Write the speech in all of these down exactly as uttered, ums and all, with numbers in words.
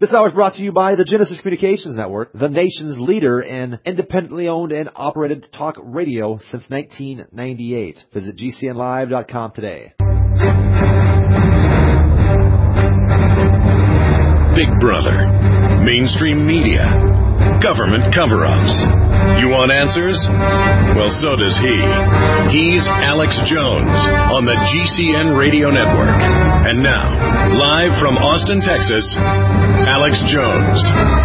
This hour is brought to you by the Genesis Communications Network, the nation's leader in independently owned and operated talk radio since nineteen ninety-eight. Visit G C N live dot com today. Big Brother, mainstream media, government cover-ups. You want answers? Well, so does he. He's Alex Jones on the G C N Radio Network. And now, live from Austin, Texas, Alex Jones.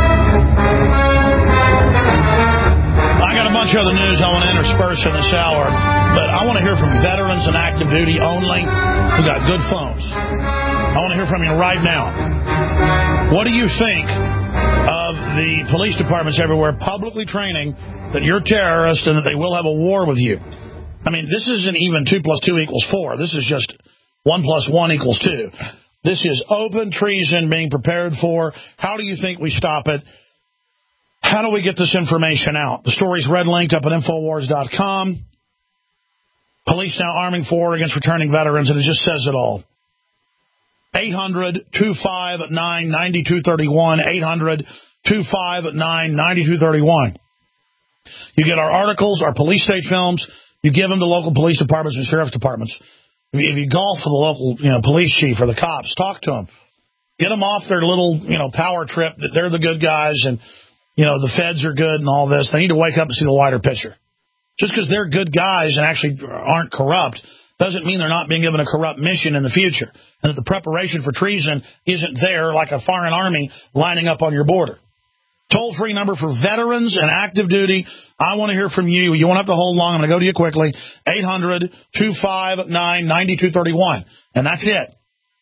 I got a bunch of other news I want to intersperse in this hour, but I want to hear from veterans and active duty only who got good phones. I want to hear from you right now. What do you think of the police departments everywhere publicly training that you're terrorists and that they will have a war with you? I mean, this isn't even two plus two equals four. This is just one plus one equals two. This is open treason being prepared for. How do you think we stop it? How do we get this information out? The story's red linked up at Infowars dot com. Police now arming for war against returning veterans, and it just says it all. eight hundred, two five nine, nine two three one, eight hundred, two five nine, nine two three one. You get our articles, our police state films. You give them to local police departments and sheriff's departments. If you, if you golf with the local, you know, police chief or the cops, talk to them. Get them off their little, you know, power trip that they're the good guys and, you know, the feds are good and all this. They need to wake up and see the wider picture. Just because they're good guys and actually aren't corrupt doesn't mean they're not being given a corrupt mission in the future, and that the preparation for treason isn't there like a foreign army lining up on your border. Toll-free number for veterans and active duty. I want to hear from you. You won't have to hold long. I'm going to go to you quickly. eight hundred, two five nine, nine two three one. And that's it.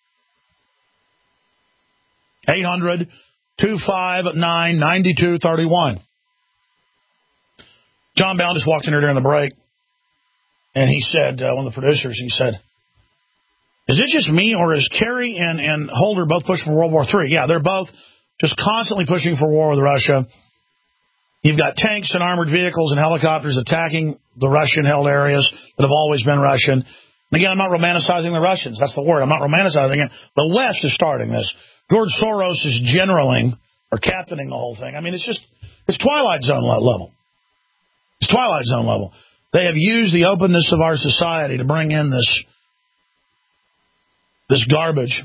eight hundred, two five nine, nine two three one. John Bowne just walked in here during the break. And he said, uh, one of the producers, he said, is it just me or is Kerry and, and Holder both pushing for World War Three? Yeah, they're both just constantly pushing for war with Russia. You've got tanks and armored vehicles and helicopters attacking the Russian-held areas that have always been Russian. And again, I'm not romanticizing the Russians. That's the word. I'm not romanticizing it. The West is starting this. George Soros is generaling or captaining the whole thing. I mean, it's just, it's Twilight Zone level. It's Twilight Zone level. They have used the openness of our society to bring in this, this garbage.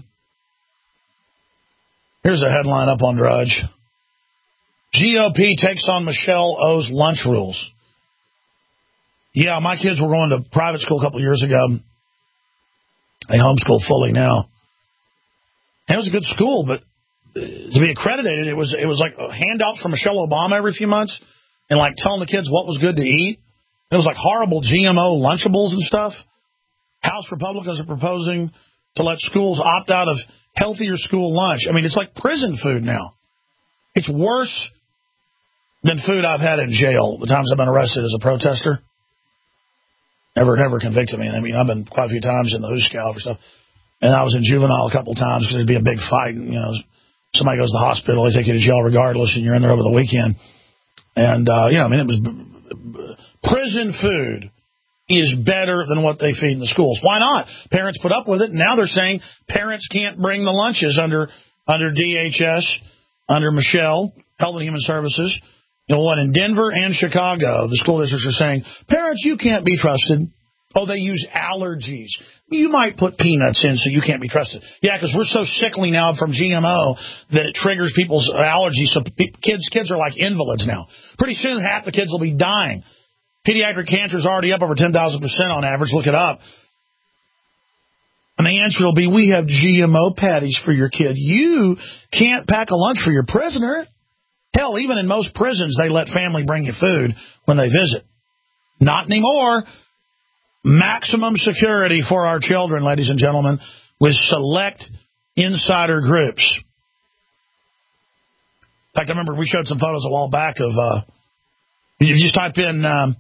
Here's a headline up on Drudge. G O P takes on Michelle O's lunch rules. Yeah, my kids were going to private school a couple of years ago. They homeschool fully now. And it was a good school, but to be accredited, it was it was like handouts from Michelle Obama every few months and like telling the kids what was good to eat. It was like horrible G M O Lunchables and stuff. House Republicans are proposing to let schools opt out of healthier school lunch. I mean, it's like prison food now. It's worse than food I've had in jail, the times I've been arrested as a protester. Never, never convicted me. I mean, I've been quite a few times in the Hooskow for stuff. And I was in juvenile a couple of times because it'd be a big fight. And, you know, somebody goes to the hospital, they take you to jail regardless, and you're in there over the weekend. And, uh, you know, I mean, it was... Prison food is better than what they feed in the schools. Why not? Parents put up with it. And now they're saying parents can't bring the lunches under under D H S, under Michelle, Health and Human Services. You know what? In Denver and Chicago, the school districts are saying, parents, you can't be trusted. Oh, they use allergies. You might put peanuts in so you can't be trusted. Yeah, because we're so sickly now from G M O that it triggers people's allergies. So kids kids are like invalids now. Pretty soon half the kids will be dying. Pediatric cancer is already up over ten thousand percent on average. Look it up. And the answer will be, we have G M O patties for your kid. You can't pack a lunch for your prisoner. Hell, even in most prisons, they let family bring you food when they visit. Not anymore. Maximum security for our children, ladies and gentlemen, with select insider groups. In fact, I remember we showed some photos a while back of, uh, you just type in um,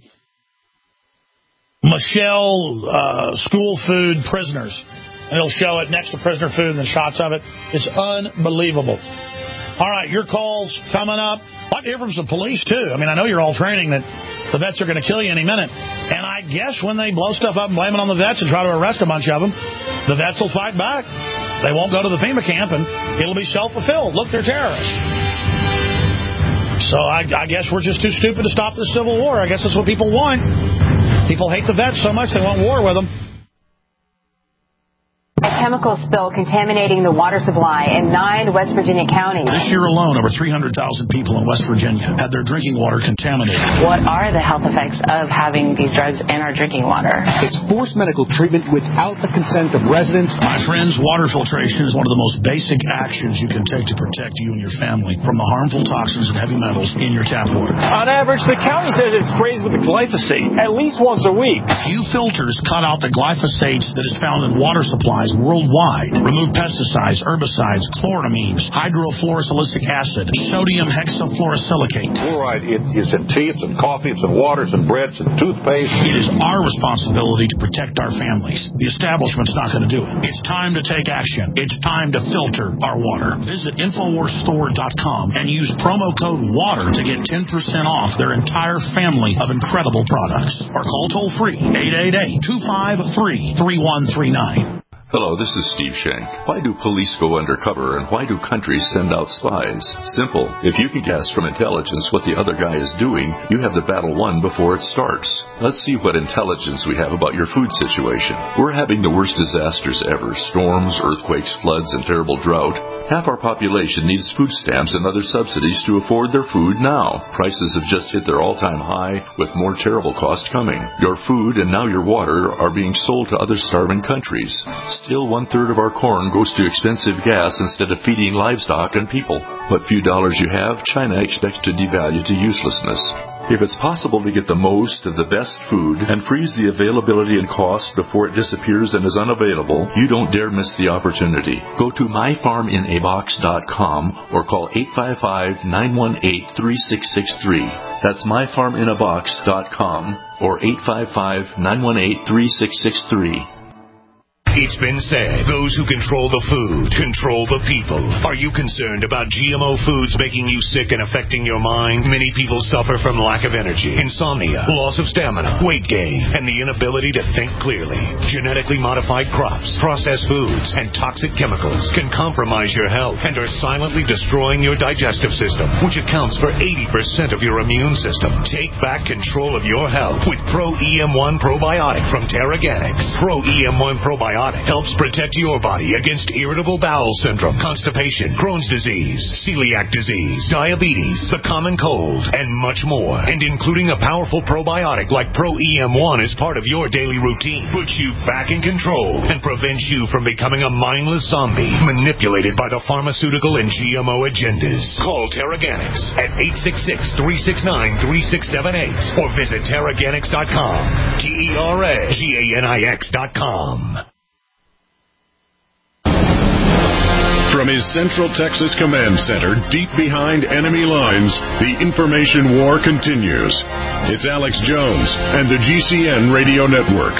Michelle uh, school food prisoners, and it'll show it next to prisoner food and then shots of it. It's unbelievable. All right, your calls coming up. I'd like to hear from some police, too. I mean, I know you're all training that the vets are going to kill you any minute. And I guess when they blow stuff up and blame it on the vets and try to arrest a bunch of them, the vets will fight back. They won't go to the FEMA camp, and it'll be self-fulfilled. Look, they're terrorists. So I, I guess we're just too stupid to stop this civil war. I guess that's what people want. People hate the vets so much they want war with them. A chemical spill contaminating the water supply in nine West Virginia counties. This year alone, over three hundred thousand people in West Virginia had their drinking water contaminated. What are the health effects of having these drugs in our drinking water? It's forced medical treatment without the consent of residents. My friends, water filtration is one of the most basic actions you can take to protect you and your family from the harmful toxins and heavy metals in your tap water. On average, the county says it sprays with the glyphosate at least once a week. Few filters cut out the glyphosate that is found in water supplies worldwide. Remove pesticides, herbicides, chloramines, hydrofluorosilicic acid, sodium hexafluorosilicate. Fluoride, it is in tea, it's in coffee, it's in waters, and breads, and toothpaste. It is our responsibility to protect our families. The establishment's not going to do it. It's time to take action. It's time to filter our water. Visit Infowars Store dot com and use promo code WATER to get ten percent off their entire family of incredible products. Or call toll-free eight eight eight, two five three, three one three nine. Hello, this is Steve Shank. Why do police go undercover and why do countries send out spies? Simple. If you can guess from intelligence what the other guy is doing, you have the battle won before it starts. Let's see what intelligence we have about your food situation. We're having the worst disasters ever. Storms, earthquakes, floods, and terrible drought. Half our population needs food stamps and other subsidies to afford their food now. Prices have just hit their all-time high, with more terrible costs coming. Your food and now your water are being sold to other starving countries. Still, one-third of our corn goes to expensive gas instead of feeding livestock and people. What few dollars you have, China expects to devalue to uselessness. If it's possible to get the most of the best food and freeze the availability and cost before it disappears and is unavailable, you don't dare miss the opportunity. Go to my farm in a box dot com or call eight five five, nine one eight, three six six three. That's my farm in a box dot com or eight five five, nine one eight, three six six three. It's been said, those who control the food control the people. Are you concerned about G M O foods making you sick and affecting your mind? Many people suffer from lack of energy, insomnia, loss of stamina, weight gain, and the inability to think clearly. Genetically modified crops, processed foods, and toxic chemicals can compromise your health and are silently destroying your digestive system, which accounts for eighty percent of your immune system. Take back control of your health with Pro E M one Probiotic from Terraganics. Pro E M one Probiotic helps protect your body against irritable bowel syndrome, constipation, Crohn's disease, celiac disease, diabetes, the common cold, and much more. And including a powerful probiotic like Pro E M one is part of your daily routine, puts you back in control and prevents you from becoming a mindless zombie manipulated by the pharmaceutical and G M O agendas. Call Terraganics at eight six six, three six nine, three six seven eight or visit Terraganics dot com. T E R A G A N I X dot com. From his Central Texas Command Center, deep behind enemy lines, the information war continues. It's Alex Jones and the G C N Radio Network.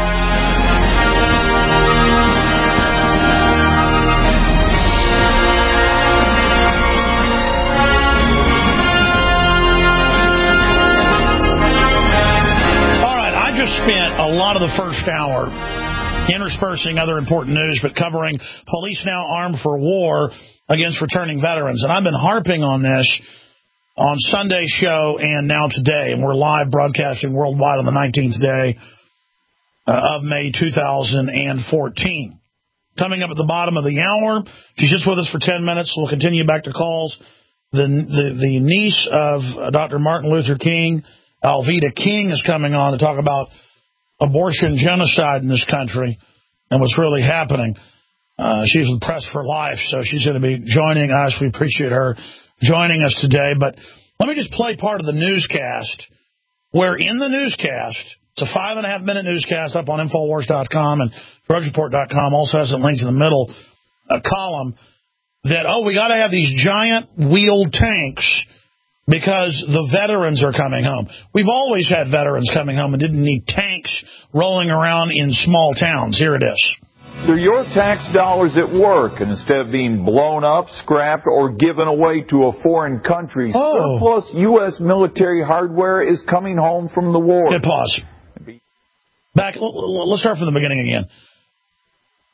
All right, I just spent a lot of the first hour interspersing other important news, but covering police now armed for war against returning veterans. And I've been harping on this on Sunday's show and now today. And we're live broadcasting worldwide on the nineteenth day uh, of May two thousand fourteen. Coming up at the bottom of the hour, she's just with us for ten minutes. We'll continue back to calls. The, the, the niece of Doctor Martin Luther King, Alveda King, is coming on to talk about abortion genocide in this country and what's really happening. Uh, she's with Press for Life, so she's going to be joining us. We appreciate her joining us today. But let me just play part of the newscast, where in the newscast, it's a five and a half minute newscast up on Infowars dot com, and Drudge Report dot com also has it linked in the middle uh, column, that, oh, we got to have these giant wheeled tanks because the veterans are coming home. We've always had veterans coming home and didn't need tanks rolling around in small towns. Here it is. They're your tax dollars at work, and instead of being blown up, scrapped, or given away to a foreign country, oh. surplus U S military hardware is coming home from the war. Hit pause. Back. Let's start from the beginning again.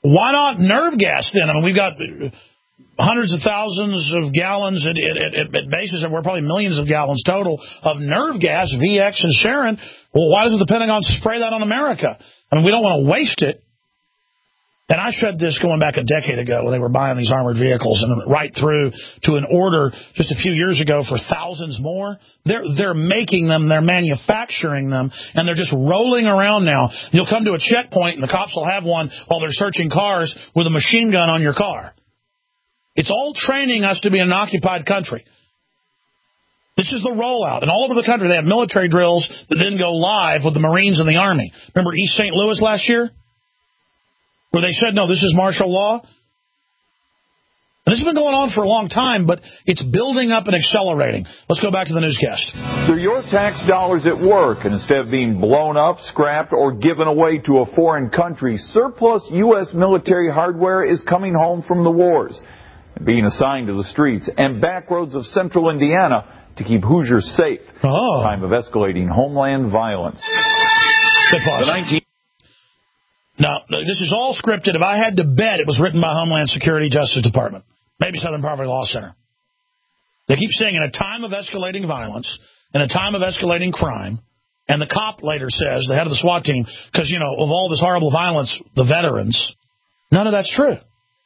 Why not nerve gas then? I mean, we've got hundreds of thousands of gallons at, at, at, at bases, and we're probably millions of gallons total of nerve gas, V X and sarin. Well, why doesn't the Pentagon spray that on America? I mean, we don't want to waste it. And I said this going back a decade ago when they were buying these armored vehicles, and right through to an order just a few years ago for thousands more. They're they're making them, they're manufacturing them, and they're just rolling around now. You'll come to a checkpoint, and the cops will have one while they're searching cars with a machine gun on your car. It's all training us to be an occupied country. This is the rollout. And all over the country, they have military drills that then go live with the Marines and the Army. Remember East Saint Louis last year? Where they said, no, this is martial law. And this has been going on for a long time, but it's building up and accelerating. Let's go back to the newscast. They're your tax dollars at work, and instead of being blown up, scrapped, or given away to a foreign country, surplus U S military hardware is coming home from the wars and being assigned to the streets and back roads of central Indiana to keep Hoosiers safe oh. in a time of escalating homeland violence. Good pause. The nineteen Now, this is all scripted. If I had to bet, it was written by Homeland Security, Justice Department, maybe Southern Poverty Law Center. They keep saying in a time of escalating violence, in a time of escalating crime, and the cop later says, the head of the SWAT team, because, you know, of all this horrible violence, the veterans, none of that's true.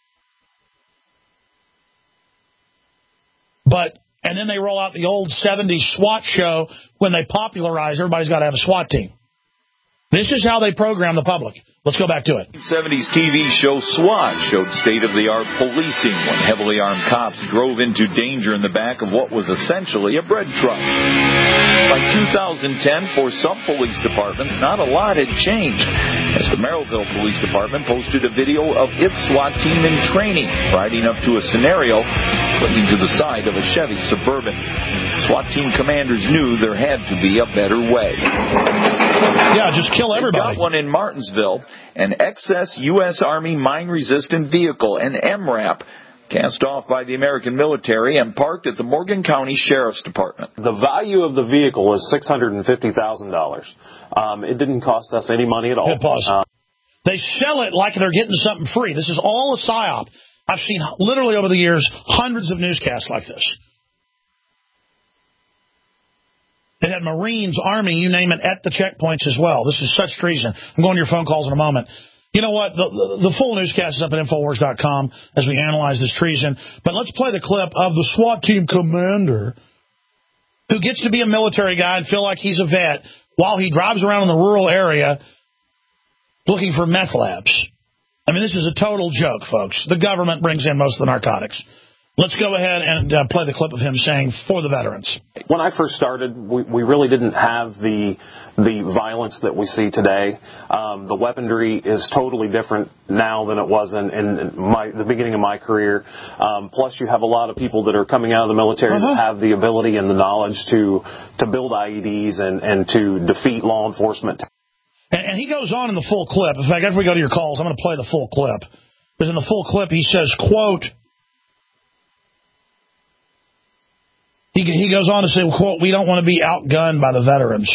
But, and then they roll out the old seventies SWAT show when they popularize, everybody's got to have a SWAT team. This is how they program the public. Let's go back to it. seventies T V show SWAT showed state-of-the-art policing when heavily armed cops drove into danger in the back of what was essentially a bread truck. By two thousand ten, for some police departments, not a lot had changed, as the Merrillville Police Department posted a video of its SWAT team in training, riding up to a scenario, clinging to the side of a Chevy Suburban. SWAT team commanders knew there had to be a better way. Yeah, just kill everybody. They got one in Martinsville, an excess U S Army mine-resistant vehicle, an M RAP, cast off by the American military and parked at the Morgan County Sheriff's Department. The value of the vehicle was six hundred fifty thousand dollars. Um, it didn't cost us any money at all. Good pause. Um, they sell it like they're getting something free. This is all a psyop. I've seen literally over the years hundreds of newscasts like this. They had Marines, Army, you name it, at the checkpoints as well. This is such treason. I'm going to your phone calls in a moment. You know what? The, the, the full newscast is up at Infowars dot com as we analyze this treason. But let's play the clip of the SWAT team commander who gets to be a military guy and feel like he's a vet while he drives around in the rural area looking for meth labs. I mean, this is a total joke, folks. The government brings in most of the narcotics. Let's go ahead and uh, play the clip of him saying, for the veterans. When I first started, we, we really didn't have the the violence that we see today. Um, the weaponry is totally different now than it was in, in my, the beginning of my career. Um, plus, you have a lot of people that are coming out of the military uh-huh. that have the ability and the knowledge to, to build I E Ds and, and to defeat law enforcement. And, and he goes on in the full clip. In fact, after we go to your calls, I'm going to play the full clip. Because in the full clip, he says, quote, He, he goes on to say, quote, we don't want to be outgunned by the veterans.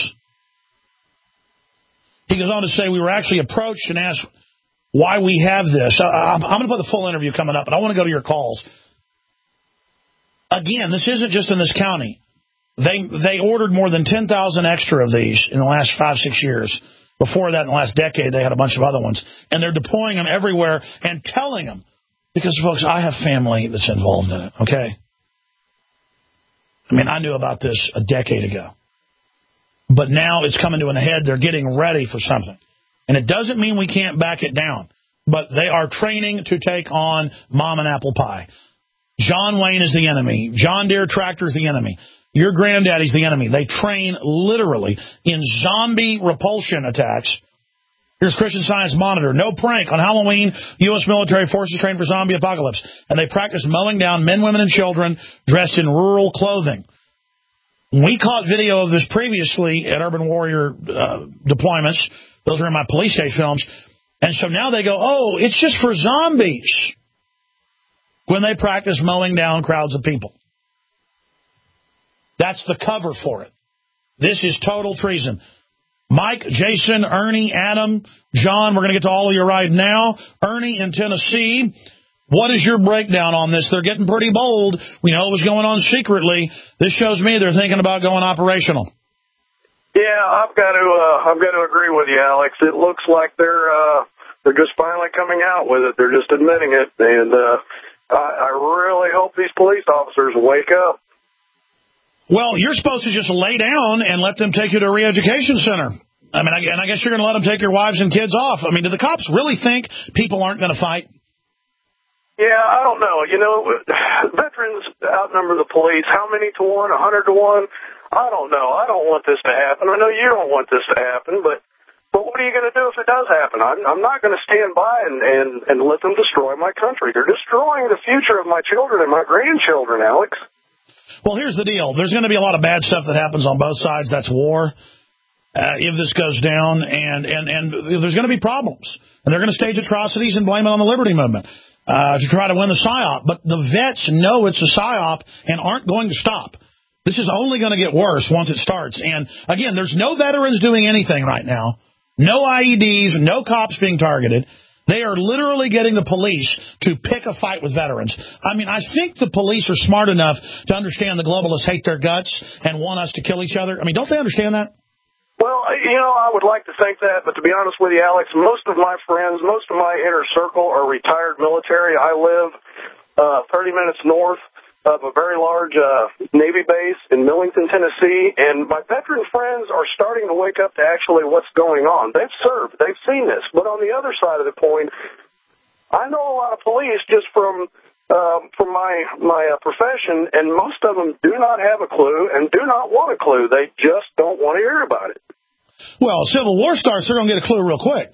He goes on to say, we were actually approached and asked why we have this. I, I'm, I'm going to play the full interview coming up, but I want to go to your calls. Again, this isn't just in this county. They they ordered more than ten thousand extra of these in the last five, six years. Before that, in the last decade, they had a bunch of other ones. And they're deploying them everywhere and telling them. Because, folks, I have family that's involved in it, okay? I mean, I knew about this a decade ago. But now it's coming to an head. They're getting ready for something. And it doesn't mean we can't back it down. But they are training to take on Mom and Apple Pie. John Wayne is the enemy. John Deere Tractor is the enemy. Your granddaddy's the enemy. They train literally in zombie repulsion attacks. Here's Christian Science Monitor. No prank. On Halloween, U S military forces train for zombie apocalypse. And they practice mowing down men, women, and children dressed in rural clothing. We caught video of this previously at Urban Warrior uh, deployments. Those are in my police state films. And so now they go, oh, it's just for zombies. When they practice mowing down crowds of people. That's the cover for it. This is total treason. Mike, Jason, Ernie, Adam, John, we're going to get to all of you right now. Ernie in Tennessee, what is your breakdown on this? They're getting pretty bold. We know it was going on secretly. This shows me they're thinking about going operational. Yeah, I've got to uh, I've got to agree with you, Alex. It looks like they're uh, they're just finally coming out with it. They're just admitting it, and uh, I, I really hope these police officers wake up. Well, you're supposed to just lay down and let them take you to a re-education center. I mean, I, and I guess you're going to let them take your wives and kids off. I mean, do the cops really think people aren't going to fight? Yeah, I don't know. You know, veterans outnumber the police. How many to one? A hundred to one? I don't know. I don't want this to happen. I know you don't want this to happen, but but what are you going to do if it does happen? I'm, I'm not going to stand by and, and, and let them destroy my country. They're destroying the future of my children and my grandchildren, Alex. Well, here's the deal. There's going to be a lot of bad stuff that happens on both sides. That's war. Uh, if this goes down, and, and, and there's going to be problems. And they're going to stage atrocities and blame it on the Liberty Movement uh, to try to win the PSYOP. But the vets know it's a PSYOP and aren't going to stop. This is only going to get worse once it starts. And, again, there's no veterans doing anything right now. No I E Ds, no cops being targeted. They are literally getting the police to pick a fight with veterans. I mean, I think the police are smart enough to understand the globalists hate their guts and want us to kill each other. I mean, don't they understand that? Well, you know, I would like to think that, but to be honest with you, Alex, most of my friends, most of my inner circle are retired military. I live uh, thirty minutes north of a very large uh, Navy base in Millington, Tennessee, and my veteran friends are starting to wake up to actually what's going on. They've served. They've seen this. But on the other side of the coin, I know a lot of police just from um, from my, my uh, profession, and most of them do not have a clue and do not want a clue. They just don't want to hear about it. Well, Civil War starts, they're going to get a clue real quick.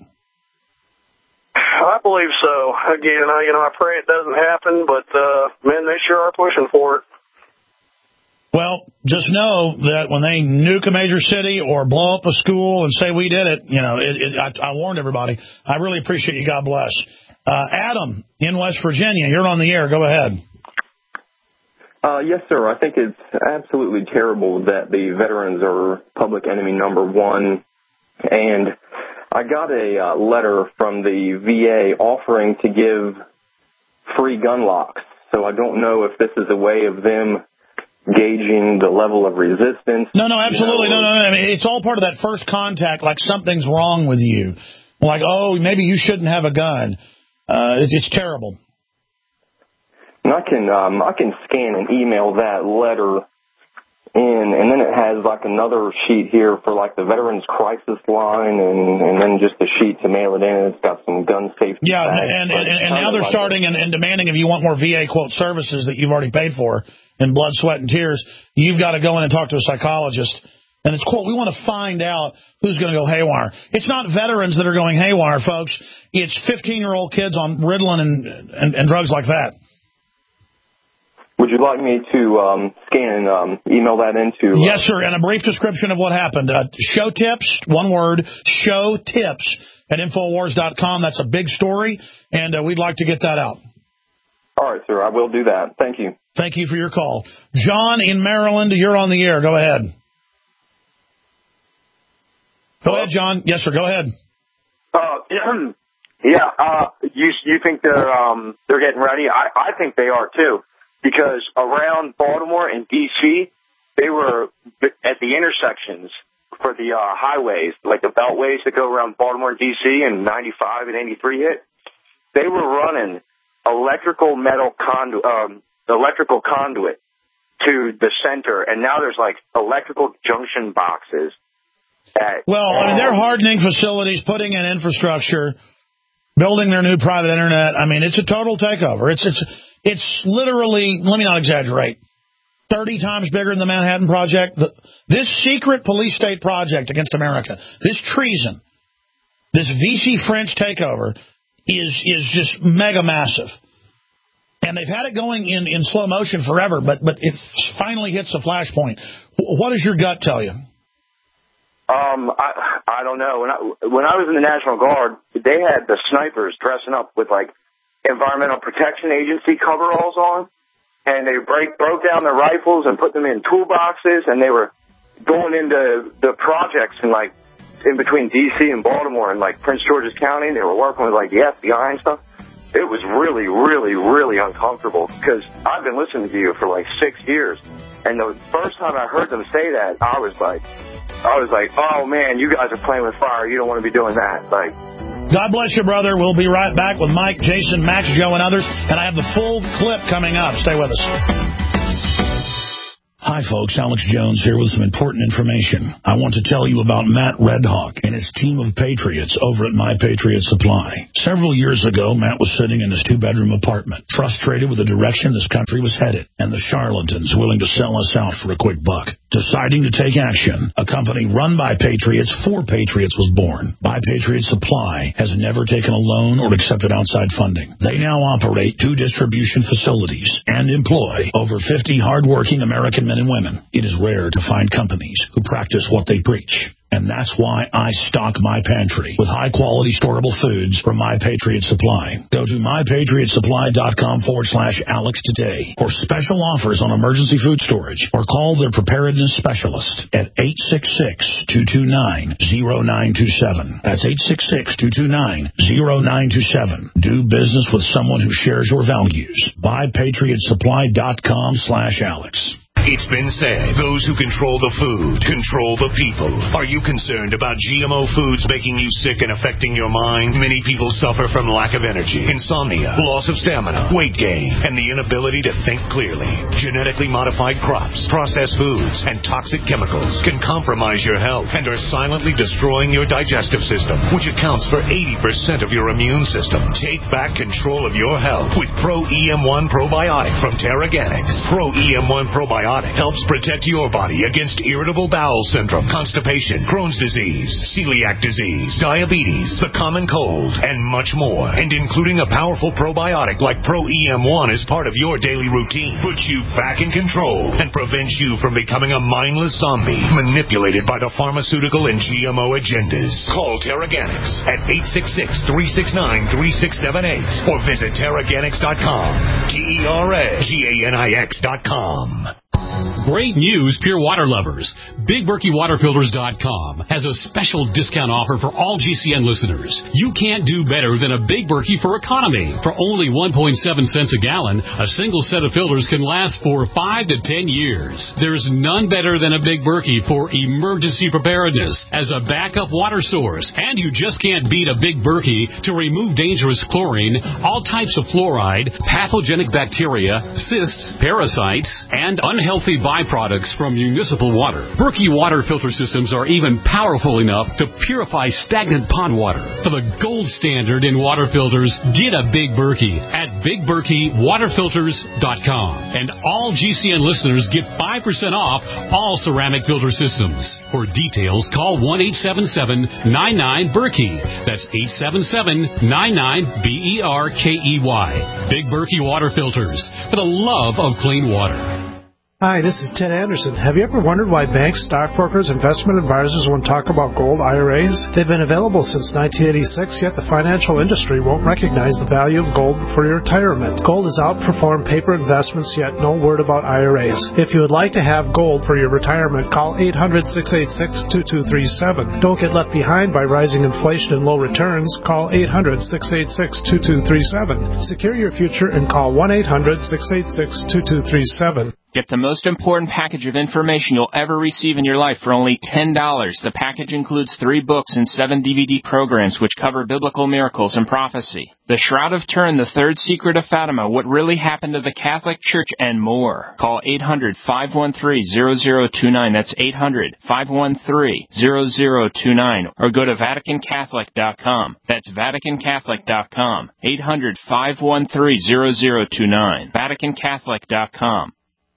I believe so. Again, I, you know, I pray it doesn't happen, but, uh, man, they sure are pushing for it. Well, just know that when they nuke a major city or blow up a school and say we did it, you know, it, it, I, I warned everybody. I really appreciate you. God bless. Uh, Adam in West Virginia, you're on the air. Go ahead. Uh, yes, sir. I think it's absolutely terrible that the veterans are public enemy number one. And I got a uh, letter from the V A offering to give free gun locks. So I don't know if this is a way of them gauging the level of resistance. No, no, absolutely. You know, no, no, no. I mean, it's all part of that first contact, like something's wrong with you. Like, oh, maybe you shouldn't have a gun. Uh, it's, it's terrible. And I can um, I can scan and email that letter in, and then it has like another sheet here for like the Veterans Crisis Line, and, and then just a sheet to mail it in. It's got some gun safety. Yeah, and, and, and, and now they're like starting and, and demanding if you want more V A, quote, services that you've already paid for in blood, sweat, and tears, you've got to go in and talk to a psychologist. And it's, quote, we want to find out who's going to go haywire. It's not veterans that are going haywire, folks. It's fifteen-year-old kids on Ritalin and, and, and drugs like that. Would you like me to um, scan and um, email that into? Uh, yes, sir, and a brief description of what happened. Uh, show tips, one word, show tips at Infowars dot com. That's a big story, and uh, we'd like to get that out. All right, sir, I will do that. Thank you. Thank you for your call. John in Maryland, you're on the air. Go ahead. Go ahead, John. Yes, sir, go ahead. Uh, yeah, uh, you you think they're um, they're getting ready? I, I think they are, too. Because around Baltimore and D C, they were at the intersections for the uh, highways, like the beltways that go around Baltimore and D C and ninety-five and eighty-three hit. They were running electrical metal conduit, um, electrical conduit to the center, and now there's like electrical junction boxes. At, well, I mean, they're hardening facilities, putting in infrastructure, building their new private internet. I mean, it's a total takeover. It's it's. It's literally, let me not exaggerate, thirty times bigger than the Manhattan Project. The, this secret police state project against America, this treason, this Vichy French takeover is is just mega massive. And they've had it going in, in slow motion forever, but, but it finally hits a flashpoint. What does your gut tell you? Um, I I don't know. When I, when I was in the National Guard, they had the snipers dressing up with, like, Environmental Protection Agency coveralls on, and they break, broke down their rifles and put them in toolboxes, and they were going into the projects and, like, in between D C and Baltimore and, like, Prince George's County. They were working with, like, the F B I and stuff. It was really, really, really uncomfortable because I've been listening to you for, like, six years. And the first time I heard them say that, I was like, I was like, oh, man, you guys are playing with fire. You don't want to be doing that. Like, God bless you, brother. We'll be right back with Mike, Jason, Max, Joe, and others. And I have the full clip coming up. Stay with us. Hi, folks. Alex Jones here with some important information. I want to tell you about Matt Redhawk and his team of patriots over at My Patriot Supply. Several years ago, Matt was sitting in his two-bedroom apartment, frustrated with the direction this country was headed and the charlatans willing to sell us out for a quick buck. Deciding to take action, a company run by patriots for patriots was born. My Patriot Supply has never taken a loan or accepted outside funding. They now operate two distribution facilities and employ over fifty hardworking American men and women. It is rare to find companies who practice what they preach. And that's why I stock my pantry with high-quality storable foods from My Patriot Supply. Go to mypatriotsupply.com forward slash Alex today for special offers on emergency food storage or call their preparedness specialist at eight six six, two two nine, zero nine two seven. That's eight six six, two two nine, zero nine two seven. Do business with someone who shares your values. mypatriotsupply.com slash Alex. It's been said, those who control the food control the people. Are you concerned about G M O foods making you sick and affecting your mind? Many people suffer from lack of energy, insomnia, loss of stamina, weight gain, and the inability to think clearly. Genetically modified crops, processed foods, and toxic chemicals can compromise your health and are silently destroying your digestive system, which accounts for eighty percent of your immune system. Take back control of your health with Pro E M one Probiotic from Terraganics. Pro E M one Probiotic helps protect your body against irritable bowel syndrome, constipation, Crohn's disease, celiac disease, diabetes, the common cold, and much more. And including a powerful probiotic like Pro E M one as part of your daily routine puts you back in control and prevents you from becoming a mindless zombie manipulated by the pharmaceutical and G M O agendas. Call Terraganics at eight six six, three six nine, three six seven eight or visit Terraganics dot com. T E R A G A N I X dot com. Great news, Pure Water lovers. Big Berkey Water Filters dot com has a special discount offer for all G C N listeners. You can't do better than a Big Berkey for economy. For only one point seven cents a gallon, a single set of filters can last for five to ten years. There's none better than a Big Berkey for emergency preparedness as a backup water source. And you just can't beat a Big Berkey to remove dangerous chlorine, all types of fluoride, pathogenic bacteria, cysts, parasites, and unhealthy byproducts from municipal water. Berkey water filter systems are even powerful enough to purify stagnant pond water. For the gold standard in water filters, get a Big Berkey at Big Berkey Water Filters dot com. And all G C N listeners get five percent off all ceramic filter systems. For details, call one eight seven seven, nine nine, Berkey. That's eight seven seven, nine nine, B E R K E Y. Big Berkey Water Filters, for the love of clean water. Hi, this is Ted Anderson. Have you ever wondered why banks, stockbrokers, investment advisors won't talk about gold I R As? They've been available since nineteen eighty-six, yet the financial industry won't recognize the value of gold for your retirement. Gold has outperformed paper investments, yet no word about I R As. If you would like to have gold for your retirement, call eight hundred, six eight six, two two three seven. Don't get left behind by rising inflation and low returns. Call eight hundred, six eight six, two two three seven. Secure your future and call one eight hundred, six eight six, two two three seven. Get the most important package of information you'll ever receive in your life for only ten dollars. The package includes three books and seven D V D programs which cover biblical miracles and prophecy. The Shroud of Turin, The Third Secret of Fatima, What Really Happened to the Catholic Church, and more. Call eight hundred, five one three, zero zero two nine. That's eight hundred, five one three, zero zero two nine. Or go to Vatican Catholic dot com. That's Vatican Catholic dot com. eight hundred, five one three, zero zero two nine. Vatican Catholic dot com.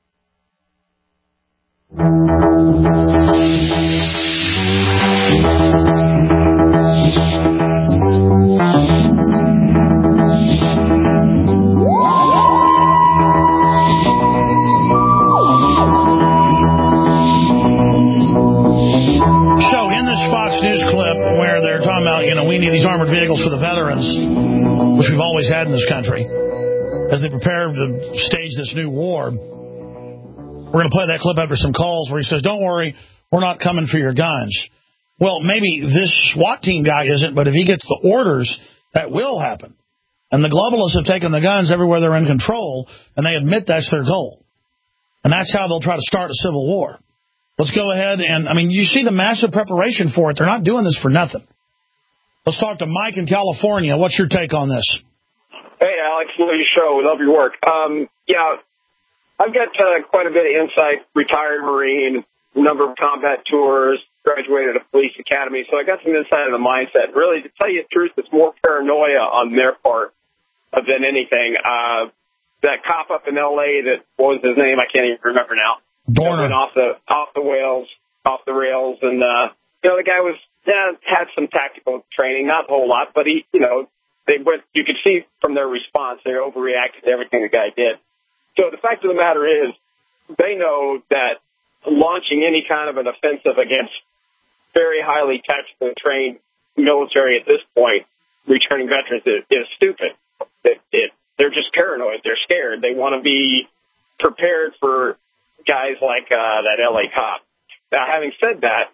You know, we need these armored vehicles for the veterans, which we've always had in this country, as they prepare to stage this new war. We're going to play that clip after some calls where he says, don't worry, we're not coming for your guns. well, maybe this SWAT team guy isn't, but if he gets the orders, that will happen. And the globalists have taken the guns everywhere they're in control, and they admit that's their goal. And that's how they'll try to start a civil war. Let's go ahead and, I mean, you see the massive preparation for it. They're not doing this for nothing. Let's talk to Mike in California. What's your take on this? Hey, Alex, love your show. Love your work. Um, yeah, I've got uh, quite a bit of insight, retired Marine, number of combat tours, graduated at a police academy, so I got some insight on the mindset. Really, to tell you the truth, it's more paranoia on their part than anything. Uh, that cop up in L A that, what was his name? I can't even remember now. Dorner. Went off the, off the rails, off the rails, and, uh, you know, the guy was, yeah, had some tactical training, not a whole lot, but he, you know, they went, you could see from their response, they overreacted to everything the guy did. So the fact of the matter is, they know that launching any kind of an offensive against very highly tactically trained military at this point, returning veterans, is, is stupid. It, it, they're just paranoid. They're scared. They want to be prepared for guys like uh, that L A cop. Now, having said that,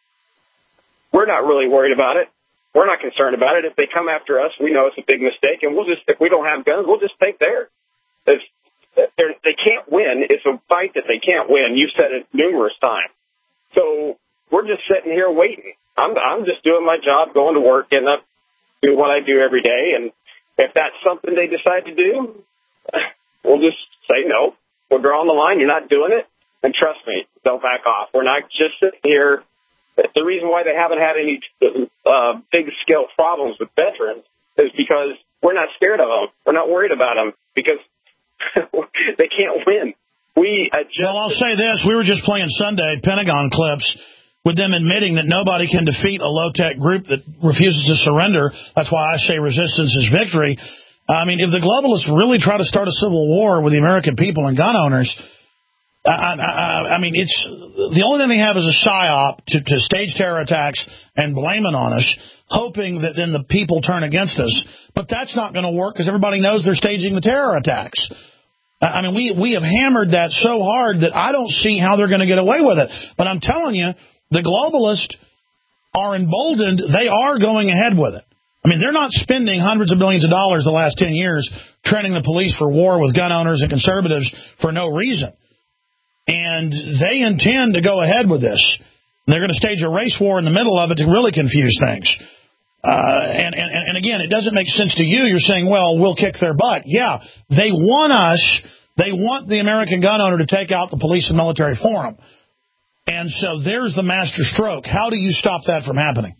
we're not really worried about it. We're not concerned about it. If they come after us, we know it's a big mistake, and we'll just, if we don't have guns, we'll just take theirs. It's, they can't win. It's a fight that they can't win. You've said it numerous times. So we're just sitting here waiting. I'm, I'm just doing my job, going to work, getting up, doing what I do every day. And if that's something they decide to do, we'll just say no. We're drawing the line. You're not doing it. And trust me, they'll back off. We're not just sitting here. The reason why they haven't had any uh, big-scale problems with veterans is because we're not scared of them. We're not worried about them because they can't win. We adjust. Well, I'll say this. We were just playing Sunday Pentagon clips with them admitting that nobody can defeat a low-tech group that refuses to surrender. That's why I say resistance is victory. I mean, if the globalists really try to start a civil war with the American people and gun owners, I, I, I mean, it's the only thing they have is a psyop to, to stage terror attacks and blame it on us, hoping that then the people turn against us. But that's not going to work because everybody knows they're staging the terror attacks. I mean, we, we have hammered that so hard that I don't see how they're going to get away with it. But I'm telling you, the globalists are emboldened. They are going ahead with it. I mean, they're not spending hundreds of millions of dollars the last ten years training the police for war with gun owners and conservatives for no reason. And they intend to go ahead with this. They're going to stage a race war in the middle of it to really confuse things. Uh, and, and, and again, it doesn't make sense to you. You're saying, well, we'll kick their butt. Yeah, they want us. They want the American gun owner to take out the police and military for them. And so there's the master stroke. How do you stop that from happening?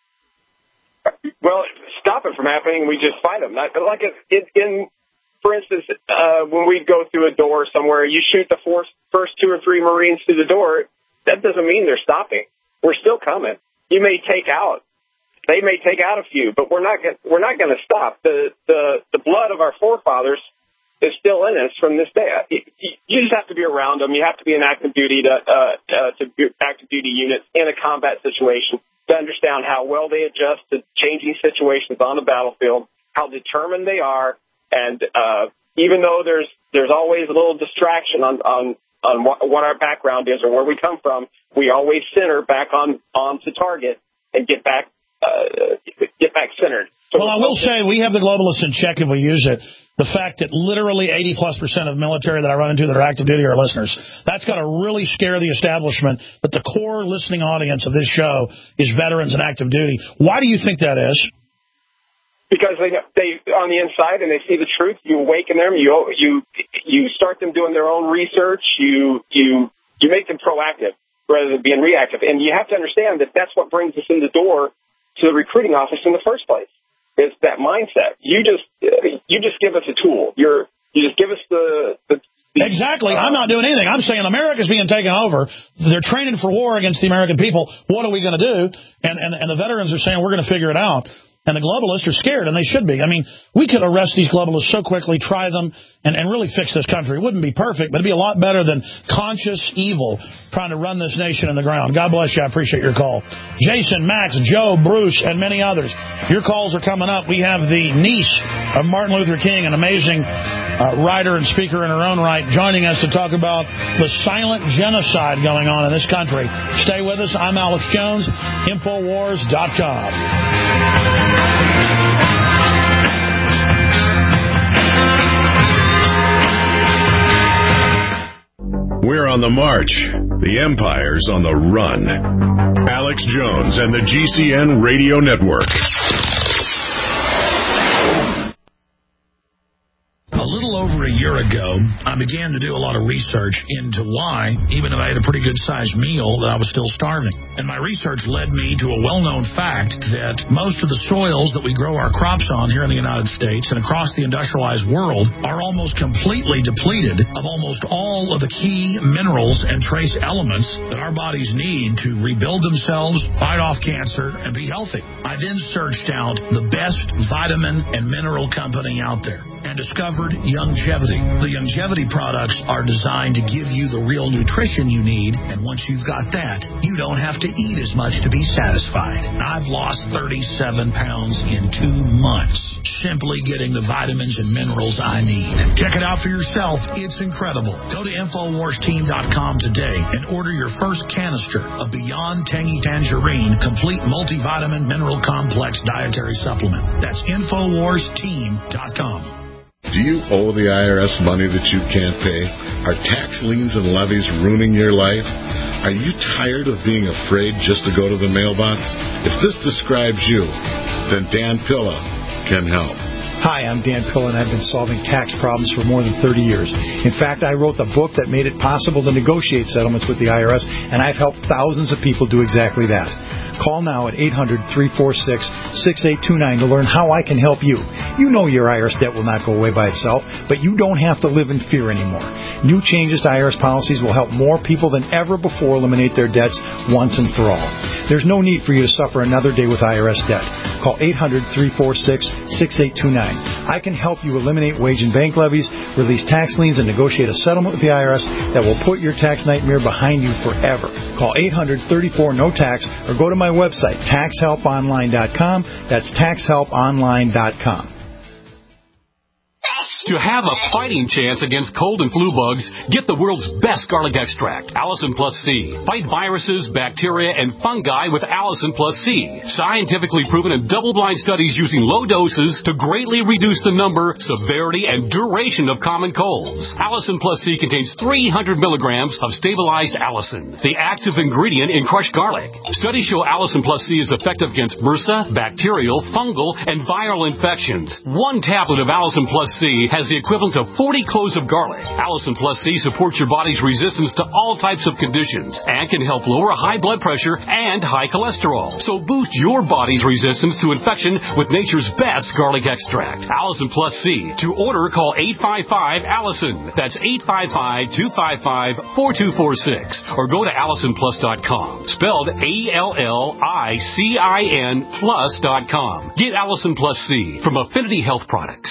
Well, stop it from happening, we just fight them. Like it, it, in, for instance, uh, when we go through a door somewhere, you shoot the first, first two or three Marines through the door. That doesn't mean they're stopping. We're still coming. You may take out. They may take out a few, but we're not. We're not going to stop. The the the blood of our forefathers is still in us from this day. You just have to be around them. You have to be in active duty to uh, uh, to active duty units in a combat situation to understand how well they adjust to changing situations on the battlefield, how determined they are, and uh, even though there's there's always a little distraction on on on what, what our background is or where we come from, we always center back on onto target and get back uh, get back centered. So well, I will say we have the globalists in check if we use it. The fact that literally eighty plus percent of military that I run into that are active duty are listeners. That's got to really scare the establishment that the core listening audience of this show is veterans and active duty. Why do you think that is? Because they they on the inside and they see the truth. You awaken them. You you you start them doing their own research. You you you make them proactive rather than being reactive. And you have to understand that that's what brings us in the door to the recruiting office in the first place. It's that mindset. You just you just give us a tool. You're you just give us the, the, the exactly. Uh, I'm not doing anything. I'm saying America's being taken over. They're training for war against the American people. What are we going to do? And, and and the veterans are saying we're going to figure it out. And the globalists are scared, and they should be. I mean, we could arrest these globalists so quickly, try them, and, and really fix this country. It wouldn't be perfect, but it'd be a lot better than conscious evil trying to run this nation in the ground. God bless you. I appreciate your call. Jason, Max, Joe, Bruce, and many others. Your calls are coming up. We have the niece of Martin Luther King, an amazing uh, writer and speaker in her own right, joining us to talk about the silent genocide going on in this country. Stay with us. I'm Alex Jones, Infowars dot com. We're on the march. The empire's on the run. Alex Jones and the G C N Radio Network. A little over a year ago, I began to do a lot of research into why, even if I had a pretty good-sized meal, that I was still starving. And my research led me to a well-known fact that most of the soils that we grow our crops on here in the United States and across the industrialized world are almost completely depleted of almost all of the key minerals and trace elements that our bodies need to rebuild themselves, fight off cancer, and be healthy. I then searched out the best vitamin and mineral company out there and discovered Youngevity. The Youngevity products are designed to give you the real nutrition you need, and once you've got that, you don't have to eat as much to be satisfied. I've lost thirty-seven pounds in two months, simply getting the vitamins and minerals I need. Check it out for yourself. It's incredible. Go to Infowars Team dot com today and order your first canister of Beyond Tangy Tangerine Complete Multivitamin Mineral Complex Dietary Supplement. That's Infowars Team dot com. Do you owe the I R S money that you can't pay? Are tax liens and levies ruining your life? Are you tired of being afraid just to go to the mailbox? If this describes you, then Dan Pilla can help. Hi, I'm Dan Pilla, and I've been solving tax problems for more than thirty years. In fact, I wrote the book that made it possible to negotiate settlements with the I R S, and I've helped thousands of people do exactly that. Call now at eight hundred, three four six, six eight two nine to learn how I can help you. You know your I R S debt will not go away by itself, but you don't have to live in fear anymore. New changes to I R S policies will help more people than ever before eliminate their debts once and for all. There's no need for you to suffer another day with I R S debt. Call eight hundred, three four six, six eight two nine. I can help you eliminate wage and bank levies, release tax liens, and negotiate a settlement with the I R S that will put your tax nightmare behind you forever. Call eight hundred, thirty-four, no tax or go to my website, tax help online dot com. That's tax help online dot com. To have a fighting chance against cold and flu bugs, get the world's best garlic extract, Allison Plus C. Fight viruses, bacteria, and fungi with Allison Plus C. Scientifically proven in double-blind studies using low doses to greatly reduce the number, severity, and duration of common colds. Allison Plus C contains three hundred milligrams of stabilized allicin, the active ingredient in crushed garlic. Studies show Allison Plus C is effective against MRSA, bacterial, fungal, and viral infections. One tablet of Allison Plus C has the equivalent of forty cloves of garlic. Allison Plus C supports your body's resistance to all types of conditions and can help lower high blood pressure and high cholesterol. So boost your body's resistance to infection with nature's best garlic extract, Allison Plus C. To order, call eight five five, ALLISON. That's eight five five, two five five, four two four six. Or go to allison plus dot com. Spelled A L L I C I N plus dot com. Get Allison Plus C from Affinity Health Products.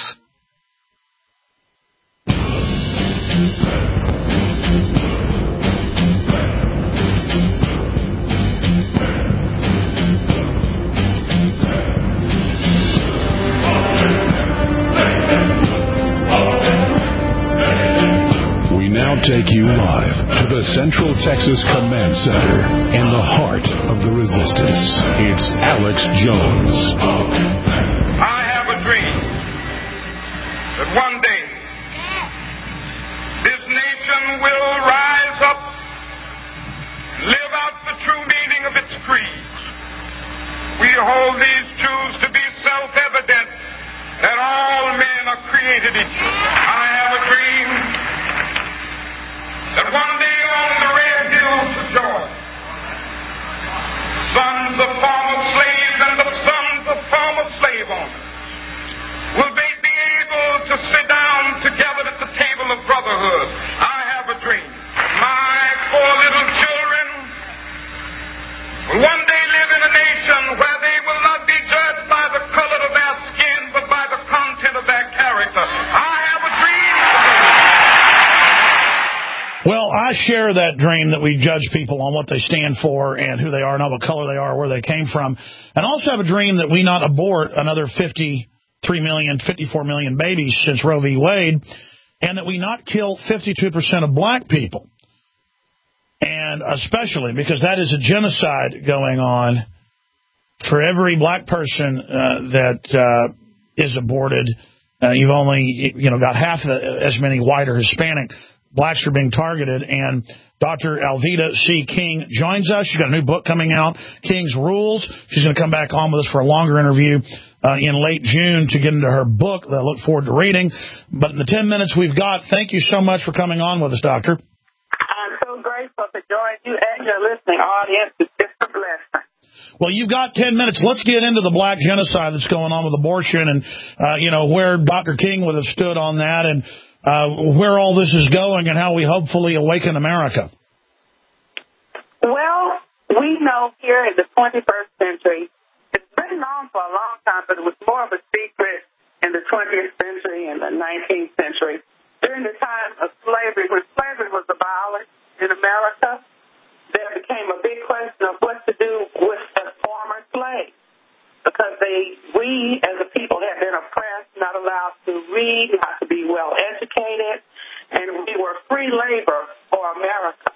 Take you live to the Central Texas Command Center in the heart of the resistance. It's Alex Jones. I have a dream that one day this nation will rise up, live out the true meaning of its creed. We hold these truths to be self-evident that all men are created equal. I have a dream that one day on the red hills of Georgia, sons of former slaves and the sons of former slave owners will they be able to sit down together at the table of brotherhood. I have a dream. My four little children will one day live in a nation where they will not be judged by the color I share that dream that we judge people on what they stand for and who they are, not what color they are, where they came from. And I also have a dream that we not abort another fifty-three million, fifty-four million babies since Roe v. Wade, and that we not kill fifty-two percent of black people. And especially because that is a genocide going on. For every black person uh, that uh, is aborted, uh, you've only you know got half the, as many white or Hispanic. Blacks are being targeted, and Doctor Alveda C. King joins us. She's got a new book coming out, King's Rules. She's going to come back on with us for a longer interview uh, in late June to get into her book that I look forward to reading. But in the ten minutes we've got, thank you so much for coming on with us, Doctor. I'm so grateful to join you and your listening audience. It's just a blessing. Well, you've got ten minutes. Let's get into the black genocide that's going on with abortion and, uh, you know, where Doctor King would have stood on that and Uh, where all this is going and how we hopefully awaken America. Well, we know here in the twenty-first century, it's been known for a long time, but it was more of a secret in the twentieth century and the nineteenth century. During the time of slavery, when slavery was abolished in America, there became a big question of what to do with the former slaves. Because they, we as a people had been oppressed, not allowed to read, not to be well educated, and we were free labor for America.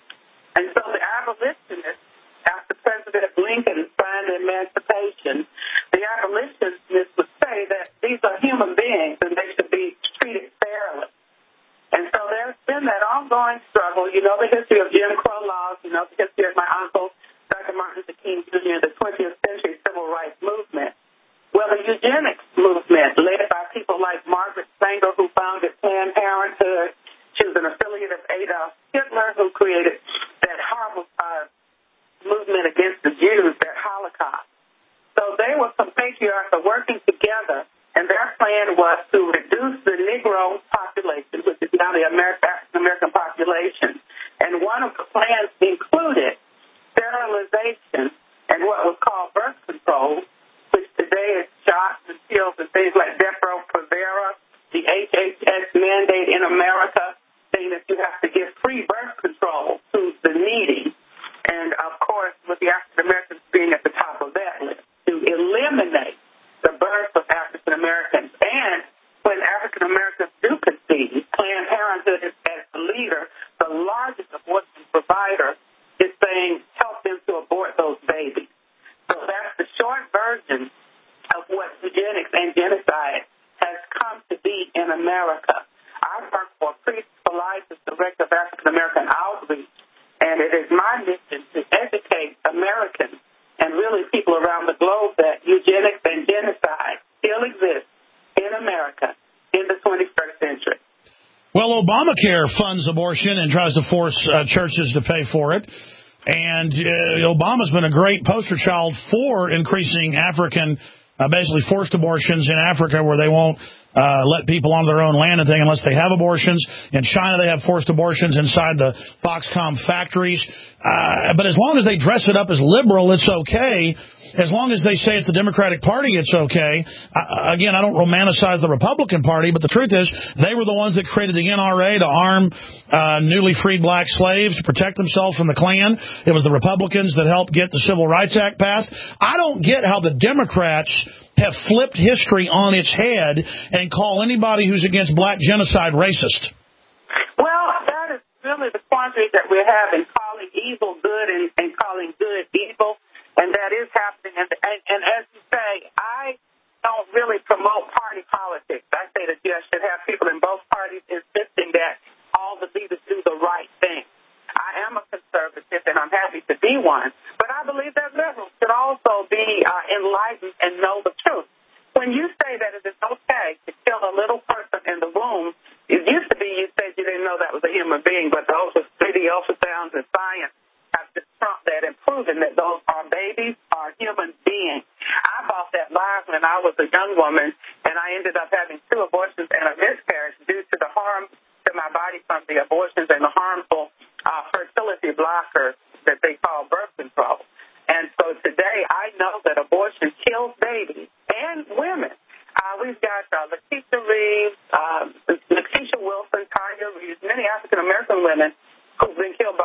And so the abolitionists, after President Lincoln signed the Emancipation, the abolitionists would say that these are human beings and they should be treated fairly. And so there's been that ongoing struggle. You know the history of Jim Crow laws, you know the history of my uncle, Doctor Martin Luther King Junior, the twentieth century civil rights movement. Well, the eugenics movement, led by people like Margaret Sanger, who founded Planned Parenthood. She was an affiliate of Adolf Hitler, who created that horrible uh, movement against the Jews, that Holocaust. So they were some patriarchs working together, and their plan was to reduce the Negro population, which is now the African-American population. And one of the plans included sterilization and what was called birth control, which today is shots and pills and things like Depo-Provera, the H H S mandate in America, saying that you have to give free birth control to the needy. And, of course, with the African Americans being at the top of that list, to eliminate the birth of African Americans. And when African Americans do conceive, Planned Parenthood is, as the leader, the largest abortion provider, is saying help them to abort those babies. So that's the short version of what eugenics and genocide has come to be in America. I work for Priest for Life as Director of African American Outreach, and it is my mission to educate Americans and really people around the globe that eugenics and genocide still exist in America in the twenty-first century. Well, Obamacare funds abortion and tries to force uh, churches to pay for it. And uh, Obama's been a great poster child for increasing African, uh, basically forced abortions in Africa where they won't uh, let people on their own land and thing unless they have abortions. In China, they have forced abortions inside the Foxconn factories. Uh, but as long as they dress it up as liberal, it's okay. As long as they say it's the Democratic Party, it's okay. Uh, again, I don't romanticize the Republican Party, but the truth is they were the ones that created the N R A to arm uh, newly freed black slaves to protect themselves from the Klan. It was the Republicans that helped get the Civil Rights Act passed. I don't get how the Democrats have flipped history on its head and call anybody who's against black genocide racist. Well, that is really the quandary that we're having, calling evil good and, and calling good evil. And that is happening. And, and, and as you say, I don't really promote party politics. I say that you should have people in both parties insisting that all the leaders do the right thing. I am a conservative, and I'm happy to be one. But I believe that liberals should also be uh, enlightened and know the truth. When you say that it is okay to kill a little person in the womb, it used to be you said you didn't know that was a human being, but those are three D ultrasounds and science have just trumped that and proven that those are babies, are human beings. I bought that lie when I was a young woman, and I ended up having two abortions and a miscarriage due to the harm to my body from the abortions and the harmful uh, fertility blockers that they call birth control. And so today I know that abortion kills babies and women. Uh, we've got uh, Lakeisha Reeves, uh, Lakeisha Wilson, Tanya Reeves, many African-American women who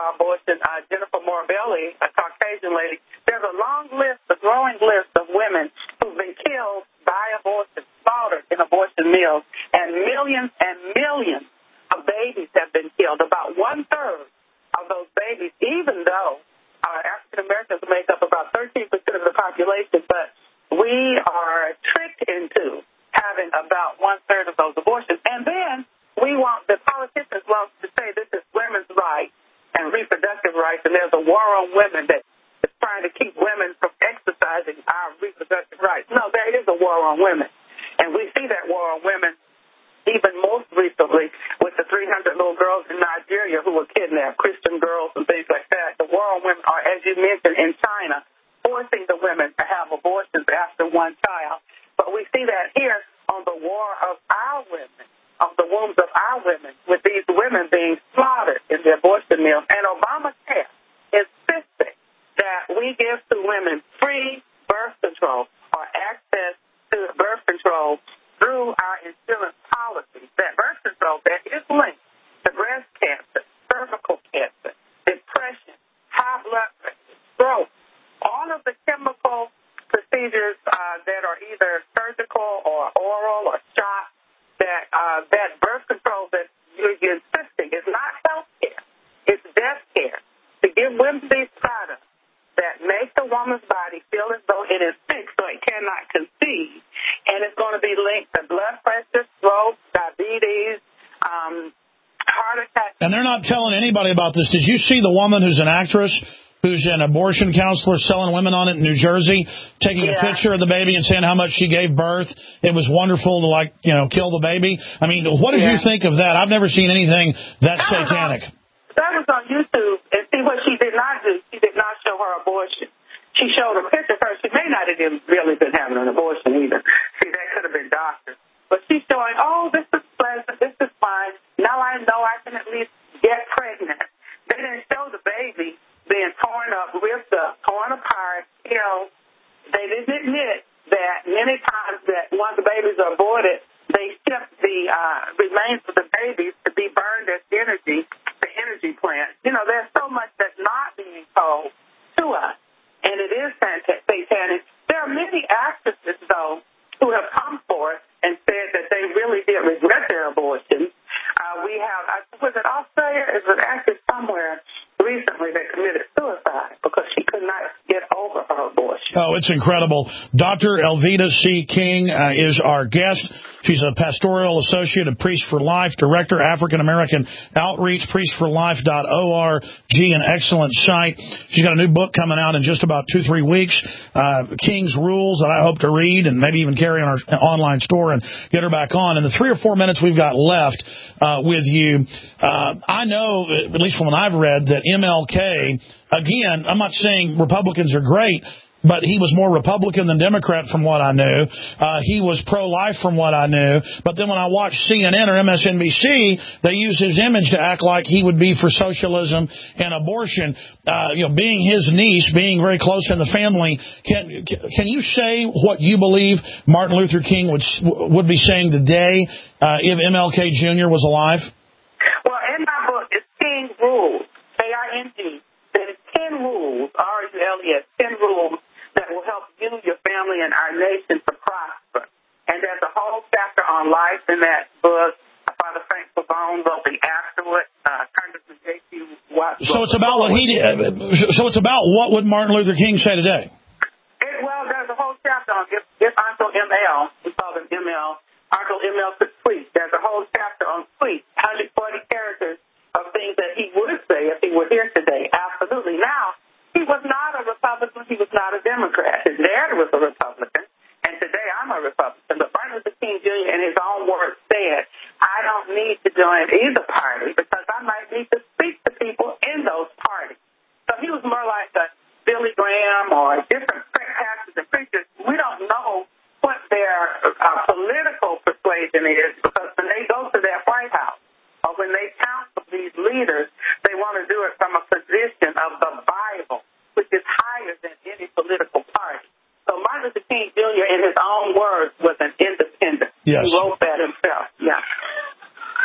for abortion, uh, Jennifer Morabelli, a Caucasian lady, there's a long list, a growing list of women who've been killed by abortion, slaughtered in abortion mills, and millions and millions of babies have been killed. About one-third of those babies, even though uh, African Americans make up about thirteen percent of the population, but we are tricked into having about one-third of those abortions. And then we want, the politicians want to say this is women's rights and reproductive rights, and there's a war on women that is trying to keep women from exercising our reproductive rights. No, there is a war on women. And we see that war on women even most recently with the three hundred little girls in Nigeria who were kidnapped, Christian girls and things like that. The war on women are, as you mentioned, in China, forcing the women to have abortions after one child. But we see that here on the war of our women, of the wombs of our women, with these women being slaughtered in the abortion mills. And Obamacare insisted that we give to women free birth control or access to birth control through our insurance policies. That birth control that is linked to breast cancer, cervical cancer, depression, high blood pressure, stroke, all of the chemical procedures uh, that are either surgical or oral or shot, that uh, that birth control that you're insisting is not health care, it's death care. To give women these products that make the woman's body feel as though it is sick so it cannot conceive, and it's going to be linked to blood pressure, stroke, diabetes, um, heart attack. And they're not telling anybody about this. Did you see the woman who's an actress who's an abortion counselor selling women on it in New Jersey, taking yeah. a picture of the baby and saying how much she gave birth? It was wonderful to, like, you know, kill the baby. I mean, what did yeah. you think of that? I've never seen anything that, that satanic. Was on, that was on YouTube, and see what she did not do. She did not show her abortion. She showed a picture of her. She may not have really been having an abortion either. See, that could have been doctored. But she's showing, oh, this is pleasant, this is fine. Now I know I can at least get pregnant. They didn't show the baby being torn up, ripped up, torn apart, killed. They didn't admit that many times that once the babies are aborted, they ship the uh, remains of the babies to be burned as energy to energy plants. You know, there's so much that's not being told to us, and it is satanic. There are many actresses, though, who have come forth and said that they really did regret their abortions. Uh, we have, was it Australia? Is it actress somewhere recently that committed suicide because she could not get over her abortion? Oh, it's incredible. Doctor Elvita C. King uh, is our guest. She's a pastoral associate of Priest for Life, director, African-American Outreach, priest for life dot org, an excellent site. She's got a new book coming out in just about two, three weeks, uh, King's Rules, that I hope to read and maybe even carry on our online store and get her back on. In the three or four minutes we've got left uh, with you, uh, I know, at least from what I've read, that M L K, again, I'm not saying Republicans are great, but he was more Republican than Democrat from what I knew. Uh, he was pro-life from what I knew. But then when I watched C N N or M S N B C, they use his image to act like he would be for socialism and abortion. Uh, you know, being his niece, being very close in the family, can can you say what you believe Martin Luther King would would be saying today uh, if M L K Junior was alive? Well, in my book, it's King's Rules, K I N G. There's ten rules, R U L E S, ten rules that will help you, your family, and our nation to prosper. And there's a whole chapter on life in that book. Father Frank Pavone wrote the afterward. Uh, Congressman J Q Watt. So it's about what he did. So it's about what would Martin Luther King say today? It, well, there's a whole chapter on if, if Uncle M L, we call him M L, Uncle M L could tweet. There's a whole chapter on tweets, one hundred forty characters of things that he would say if he were here today. Absolutely. Now, he was not a Republican. He was not a Democrat. His dad was a Republican, and today I'm a Republican. But Martin Luther King Junior in his own words said, I don't need to join either party because I might need to speak to people in those parties. So he was more like a Billy Graham or different pastors and preachers. We don't know what their uh, political persuasion is because when they go to their White House or when they counsel these leaders, they want to do it from a position of the Bible, which is higher than any political party. So Martin Luther King Junior, in his own words, was an independent. Yes. He wrote that himself. Yeah.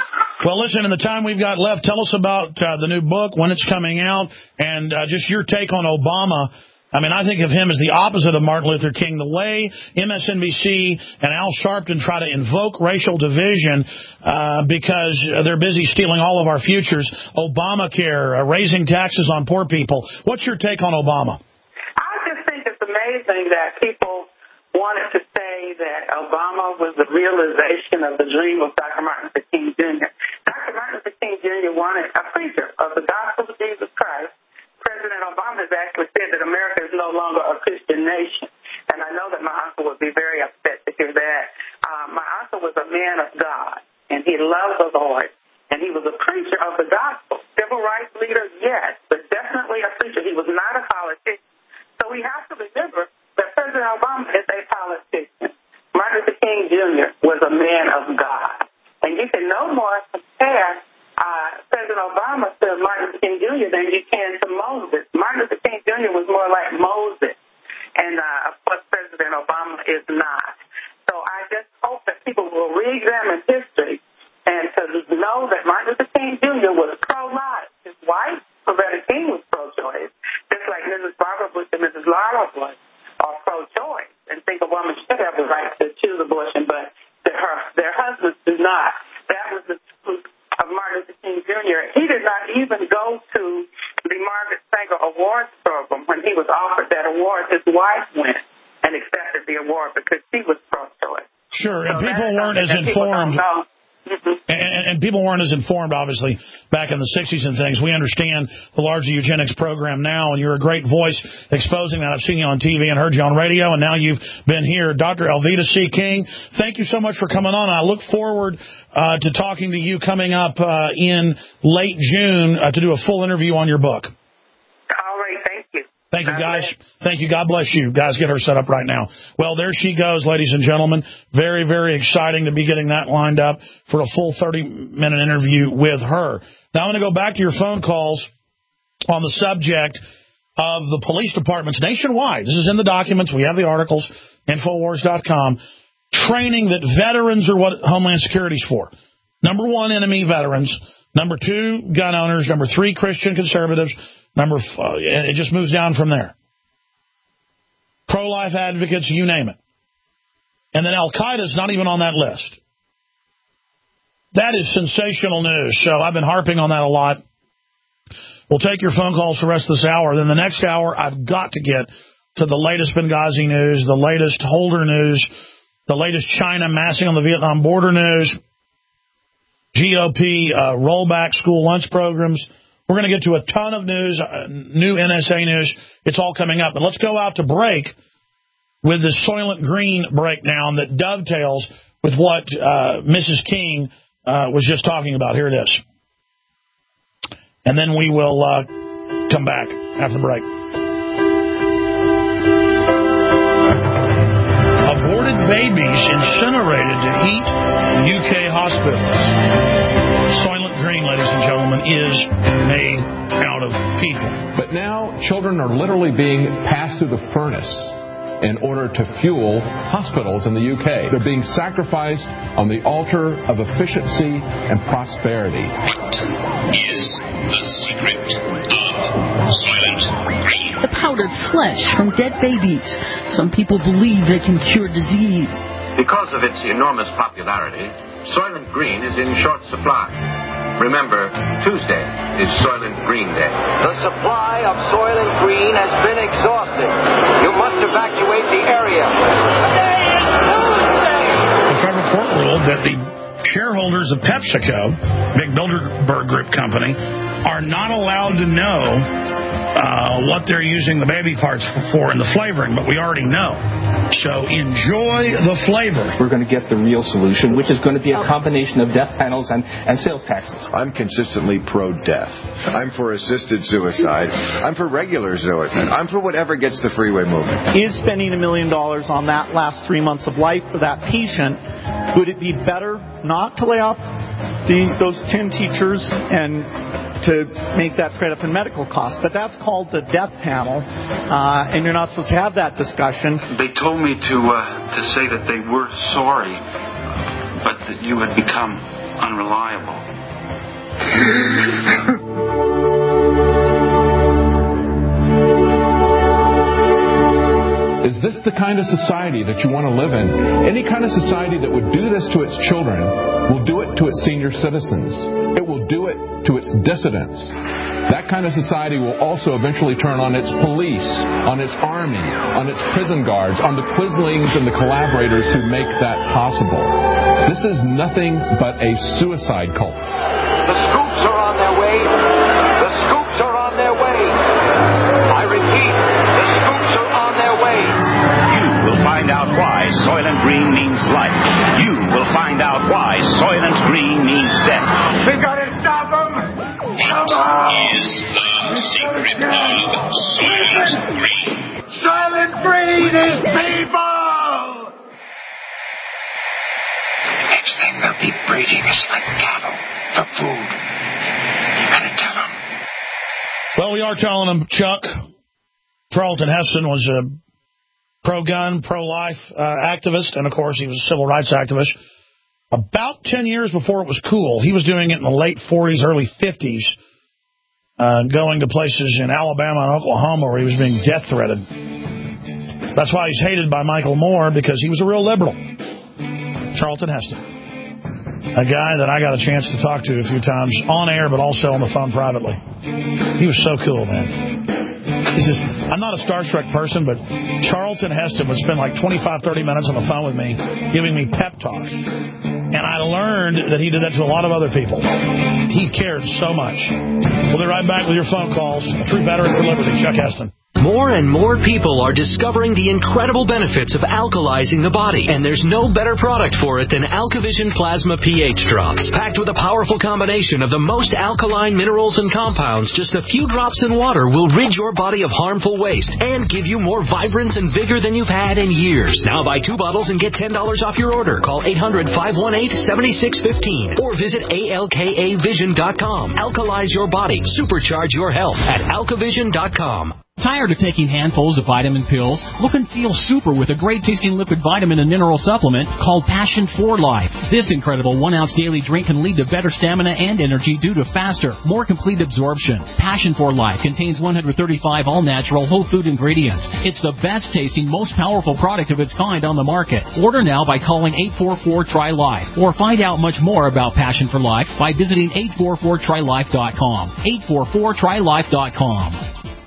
Well, listen, in the time we've got left, tell us about uh, the new book, when it's coming out, and uh, just your take on Obama. I mean, I think of him as the opposite of Martin Luther King. The way M S N B C and Al Sharpton try to invoke racial division uh, because they're busy stealing all of our futures, Obamacare, uh, raising taxes on poor people. What's your take on Obama? I just think it's amazing that people wanted to say that Obama was the realization of the dream of Doctor Martin Luther King Junior Doctor Martin Luther King Junior wanted a preacher of the gospel of Jesus Christ. President Obama has actually said that America is no longer a Christian nation. And I know that my uncle would be very upset to hear that. Uh, my uncle was a man of God, and he loved the Lord, and he was a preacher of the gospel. Civil rights leader, yes, but definitely a preacher. He was not a politician. So we have to remember that President Obama is a politician. Martin Luther King Junior was a man of God. And you can no more compare uh, President Obama to Martin Luther King Junior than you can to Moses. Martin Luther King Junior was more like Moses. And, uh, of course, President Obama is not. So I just hope that people will re-examine history and to know that Martin Luther King Junior was pro-life. His wife, Coretta King, was pro-choice, just like Missus Barbara Bush and Missus Laura Bush are pro-choice and think a woman should have the right to choose abortion, but their, their husbands do not. That was the truth of Martin Luther King Junior He did not even go to the Margaret Sanger Awards program. When he was offered that award, his wife went and accepted the award because she was pro-choice. Sure, so and people weren't as informed. Mm-hmm. And, and people weren't as informed, obviously, back in the sixties and things. We understand the larger eugenics program now, and you're a great voice exposing that. I've seen you on T V and heard you on radio, and now you've been here. Doctor Alveda C. King, thank you so much for coming on. I look forward uh, to talking to you coming up uh, in late June uh, to do a full interview on your book. All right, thank you. Thank you, guys. Thank you. God bless you. Guys, get her set up right now. Well, there she goes, ladies and gentlemen. Very, very exciting to be getting that lined up for a full thirty-minute interview with her. Now, I'm going to go back to your phone calls on the subject of the police departments nationwide. This is in the documents. We have the articles, Infowars dot com. Training that veterans are what Homeland Security is for. Number one, enemy veterans. Number two, gun owners. Number three, Christian conservatives. Number, uh, it just moves down from there. Pro-life advocates, you name it. And then Al-Qaeda's not even on that list. That is sensational news. So I've been harping on that a lot. We'll take your phone calls for the rest of this hour. Then the next hour, I've got to get to the latest Benghazi news, the latest Holder news, the latest China massing on the Vietnam border news, G O P uh, rollback school lunch programs. We're going to get to a ton of news, uh, new N S A news. It's all coming up. But let's go out to break with this Soylent Green breakdown that dovetails with what uh, Missus King uh, was just talking about. Here it is. And then we will uh, come back after the break. Aborted babies incinerated to heat U K hospitals. Soylent Green, ladies and gentlemen, is made out of people. But now children are literally being passed through the furnace in order to fuel hospitals in the U K. They're being sacrificed on the altar of efficiency and prosperity. What is the secret of Soylent Green? The powdered flesh from dead babies. Some people believe they can cure disease. Because of its enormous popularity, Soylent Green is in short supply. Remember, Tuesday is Soylent Green Day. The supply of Soylent Green has been exhausted. You must evacuate the area. Today is Tuesday! The federal court ruled that the shareholders of PepsiCo, big Bilderberg Group company, are not allowed to know uh, what they're using the baby parts for in the flavoring, but we already know. So enjoy the flavor. We're going to get the real solution, which is going to be a combination of death panels and, and sales taxes. I'm consistently pro-death. I'm for assisted suicide. I'm for regular suicide. I'm for whatever gets the freeway moving. Is spending a million dollars on that last three months of life for that patient, would it be better not to lay off the, those ten teachers and to make that straight up in medical costs? But that's called the death panel, uh, and you're not supposed to have that discussion. They told me to uh, to say that they were sorry, but that you had become unreliable. Is this the kind of society that you want to live in? Any kind of society that would do this to its children will do it to its senior citizens. It will do it to its dissidents. That kind of society will also eventually turn on its police, on its army, on its prison guards, on the quislings and the collaborators who make that possible. This is nothing but a suicide cult. The scoops are on their way. The scoops are on their way. I repeat, the scoops are on their way. You will find out why Soylent Green means life. You will find out why Soylent Green means death. We gotta stop them! Come on! Is the secret of Soylent Green. Soylent Green is people! Next thing they'll be breeding us like cattle for food. You gotta tell them. Well, we are telling them, Chuck. Charlton Heston was a pro-gun, pro-life uh, activist, and, of course, he was a civil rights activist. About ten years before it was cool, he was doing it in the late forties, early fifties, uh, going to places in Alabama and Oklahoma where he was being death-threatened. That's why he's hated by Michael Moore, because he was a real liberal. Charlton Heston. A guy that I got a chance to talk to a few times on air, but also on the phone privately. He was so cool, man. He's just, I'm not a starstruck person, but Charlton Heston would spend like twenty-five, thirty minutes on the phone with me, giving me pep talks. And I learned that he did that to a lot of other people. He cared so much. We'll be right back with your phone calls. A true veteran for liberty, Chuck Heston. More and more people are discovering the incredible benefits of alkalizing the body, and there's no better product for it than AlkaVision Plasma pH Drops. Packed with a powerful combination of the most alkaline minerals and compounds, just a few drops in water will rid your body of harmful waste and give you more vibrance and vigor than you've had in years. Now buy two bottles and get ten dollars off your order. Call eight hundred, five one eight, seven six one five or visit A L K A vision dot com. Alkalize your body. Supercharge your health at alka vision dot com. Tired of taking handfuls of vitamin pills? Look and feel super with a great-tasting liquid vitamin and mineral supplement called Passion for Life. This incredible one-ounce daily drink can lead to better stamina and energy due to faster, more complete absorption. Passion for Life contains one hundred thirty-five all-natural whole food ingredients. It's the best-tasting, most powerful product of its kind on the market. Order now by calling eight four four, T R Y, LIFE or find out much more about Passion for Life by visiting eight four four try life dot com. eight four four try life dot com.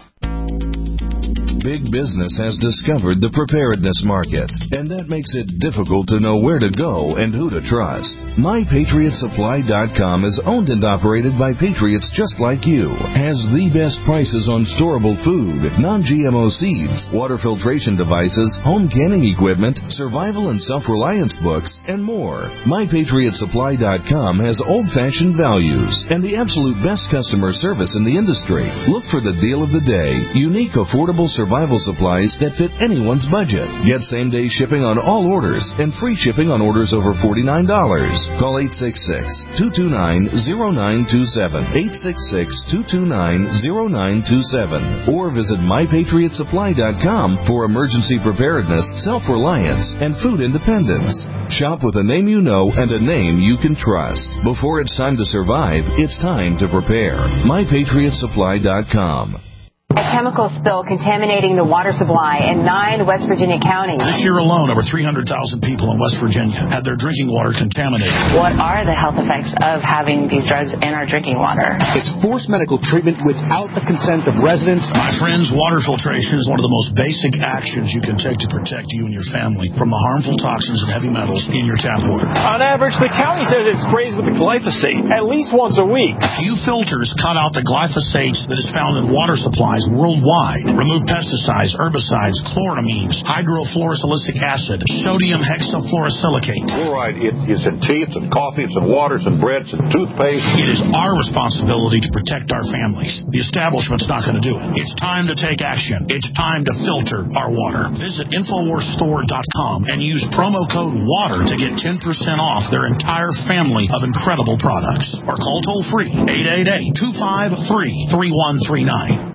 Big business has discovered the preparedness market, and that makes it difficult to know where to go and who to trust. My Patriot Supply dot com is owned and operated by patriots just like you, has the best prices on storable food, non-G M O seeds, water filtration devices, home canning equipment, survival and self-reliance books, and more. My Patriot Supply dot com has old-fashioned values and the absolute best customer service in the industry. Look for the deal of the day, unique, affordable survival supplies that fit anyone's budget. Get same-day shipping on all orders and free shipping on orders over forty-nine dollars. Call eight six six, two two nine, zero nine two seven, eight six six, two two nine, zero nine two seven, or visit My Patriot Supply dot com for emergency preparedness, self-reliance, and food independence. Shop with a name you know and a name you can trust. Before it's time to survive, it's time to prepare. My Patriot Supply dot com. A chemical spill contaminating the water supply in nine West Virginia counties. This year alone, over three hundred thousand people in West Virginia had their drinking water contaminated. What are the health effects of having these drugs in our drinking water? It's forced medical treatment without the consent of residents. My friends, water filtration is one of the most basic actions you can take to protect you and your family from the harmful toxins and heavy metals in your tap water. On average, the county says it sprays with the glyphosate at least once a week. A few filters cut out the glyphosate that is found in water supplies worldwide. Remove pesticides, herbicides, chloramines, hydrofluorosilicic acid, sodium hexafluorosilicate. Fluoride, it is in tea, it's in coffee, it's in waters and breads and toothpaste. It is our responsibility to protect our families. The establishment's not going to do it. It's time to take action. It's time to filter our water. Visit infowars store dot com and use promo code WATER to get ten percent off their entire family of incredible products. Or call toll-free eight eight eight, two five three, three one three nine.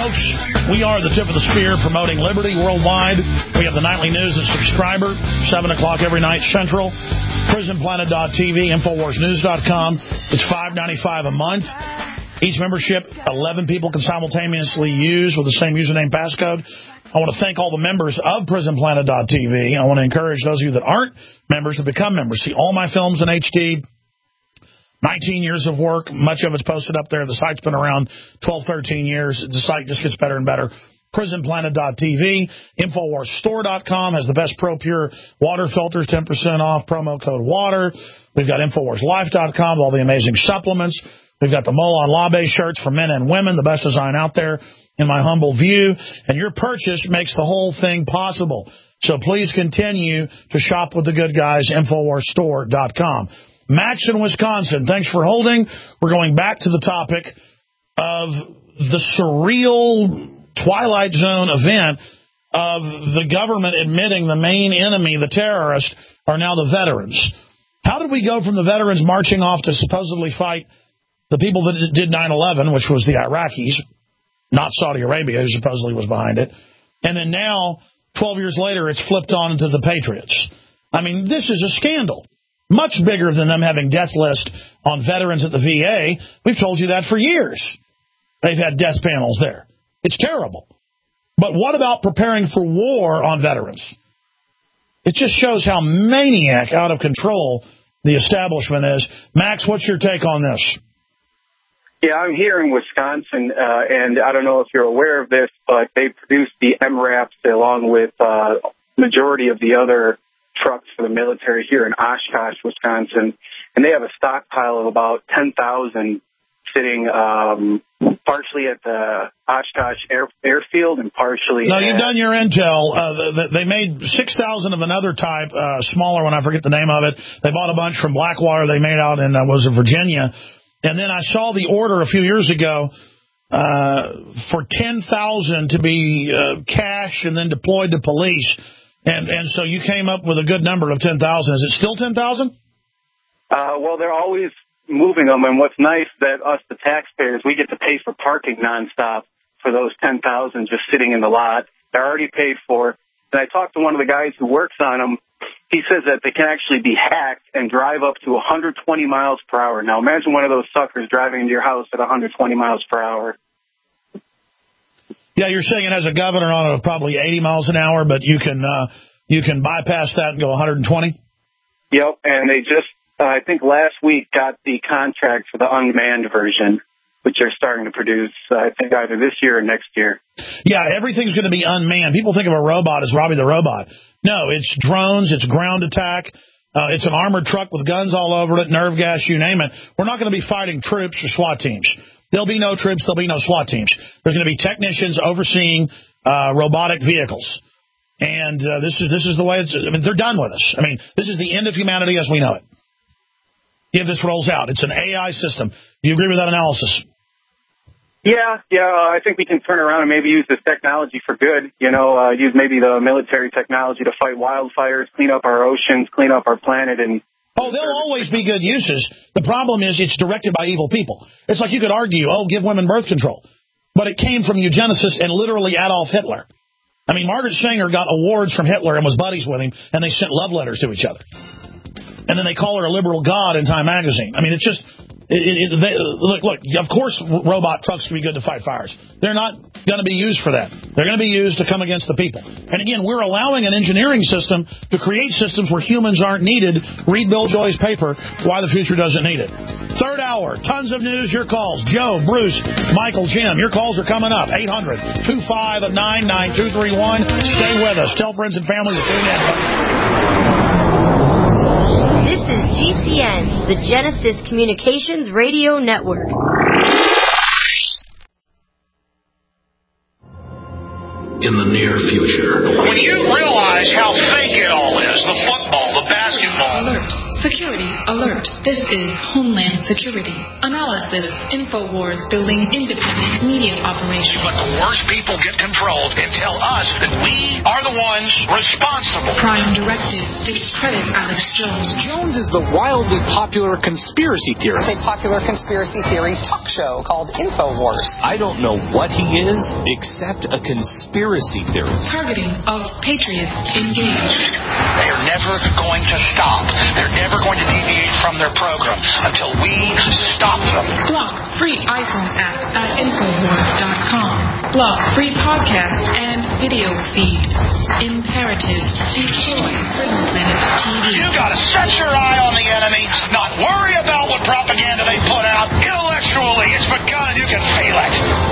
Folks, we are the tip of the spear promoting liberty worldwide. We have the nightly news at Subscriber, seven o'clock every night Central. prison planet dot t v, infowars news dot com. It's five ninety-five a month. Each membership, eleven people can simultaneously use with the same username passcode. I want to thank all the members of prison planet dot t v. I want to encourage those of you that aren't members to become members. See all my films in H D. nineteen years of work. Much of it's posted up there. The site's been around twelve, thirteen years. The site just gets better and better. prison planet dot t v. infowars store dot com has the best Pro Pure water filters, ten percent off, promo code WATER. We've got infowars life dot com with all the amazing supplements. We've got the Molon Labe shirts for men and women, the best design out there, in my humble view. And your purchase makes the whole thing possible. So please continue to shop with the good guys, infowars store dot com. Max in Wisconsin, thanks for holding. We're going back to the topic of the surreal Twilight Zone event of the government admitting the main enemy, the terrorists, are now the veterans. How did we go from the veterans marching off to supposedly fight the people that did nine eleven, which was the Iraqis, not Saudi Arabia, who supposedly was behind it, and then now, twelve years later, it's flipped on to the Patriots? I mean, this is a scandal. Much bigger than them having death list on veterans at the V A. We've told you that for years. They've had death panels there. It's terrible. But what about preparing for war on veterans? It just shows how maniac, out of control, the establishment is. Max, what's your take on this? Yeah, I'm here in Wisconsin, uh, and I don't know if you're aware of this, but they produce the M RAPs along with uh, majority of the other trucks for the military here in Oshkosh, Wisconsin, and they have a stockpile of about ten thousand sitting um, partially at the Oshkosh air, airfield and partially... No, at... you've done your intel. Uh, they made six thousand of another type, uh, smaller one, I forget the name of it. They bought a bunch from Blackwater they made out in, uh, was it Virginia? And then I saw the order a few years ago uh, for ten thousand to be uh, cash and then deployed to police. And and so you came up with a good number of ten thousand. Is it still ten thousand? Uh, well, they're always moving them. And what's nice that us, the taxpayers, we get to pay for parking nonstop for those ten thousand just sitting in the lot. They're already paid for. And I talked to one of the guys who works on them. He says that they can actually be hacked and drive up to one hundred twenty miles per hour. Now, imagine one of those suckers driving into your house at one hundred twenty miles per hour. Yeah, you're saying it has a governor on it of probably eighty miles an hour, but you can uh, you can bypass that and go one hundred twenty? Yep, and they just, uh, I think last week, got the contract for the unmanned version, which they're starting to produce, uh, I think, either this year or next year. Yeah, everything's going to be unmanned. People think of a robot as Robbie the Robot. No, it's drones, it's ground attack, uh, it's an armored truck with guns all over it, nerve gas, you name it. We're not going to be fighting troops or SWAT teams. There'll be no troops, there'll be no SWAT teams. There's going to be technicians overseeing uh, robotic vehicles. And uh, this is this is the way it's... I mean, they're done with us. I mean, this is the end of humanity as we know it. If this rolls out, it's an A I system. Do you agree with that analysis? Yeah, yeah, uh, I think we can turn around and maybe use this technology for good. You know, uh, use maybe the military technology to fight wildfires, clean up our oceans, clean up our planet, and... Oh, there'll always be good uses. The problem is it's directed by evil people. It's like you could argue, oh, give women birth control. But it came from eugenicists and literally Adolf Hitler. I mean, Margaret Sanger got awards from Hitler and was buddies with him, and they sent love letters to each other. And then they call her a liberal god in Time magazine. I mean, it's just... It, it, they, look, look, of course robot trucks can be good to fight fires. They're not going to be used for that. They're going to be used to come against the people. And again, we're allowing an engineering system to create systems where humans aren't needed. Read Bill Joy's paper, Why the Future Doesn't Need It. Third hour, tons of news, your calls. Joe, Bruce, Michael, Jim, your calls are coming up. eight hundred, two five nine, nine two three one. Stay with us. Tell friends and family to tune in. This is G C N, the Genesis Communications Radio Network. In the near future. When you realize how fake it all is, the football, the basketball. Alert. Security alert. This is Homeland Security. Analysis. InfoWars building independent media operation. But the worst people get controlled and tell us that we are the ones responsible. Prime Directive. Discredit Alex Jones. Jones is the wildly popular conspiracy theorist. It's a popular conspiracy theory talk show called InfoWars. I don't know what he is except a conspiracy theorist. Targeting of patriots engaged. They are never going to stop. They're never going to deviate from their program until we stop them. Block free iPhone app at Infowars dot com. Block free podcast and video feed. Imperative. Destroy Prison Planet T V. You gotta set your eye on the enemy, not worry about what propaganda they put out. Intellectually, it's begun and you can feel it.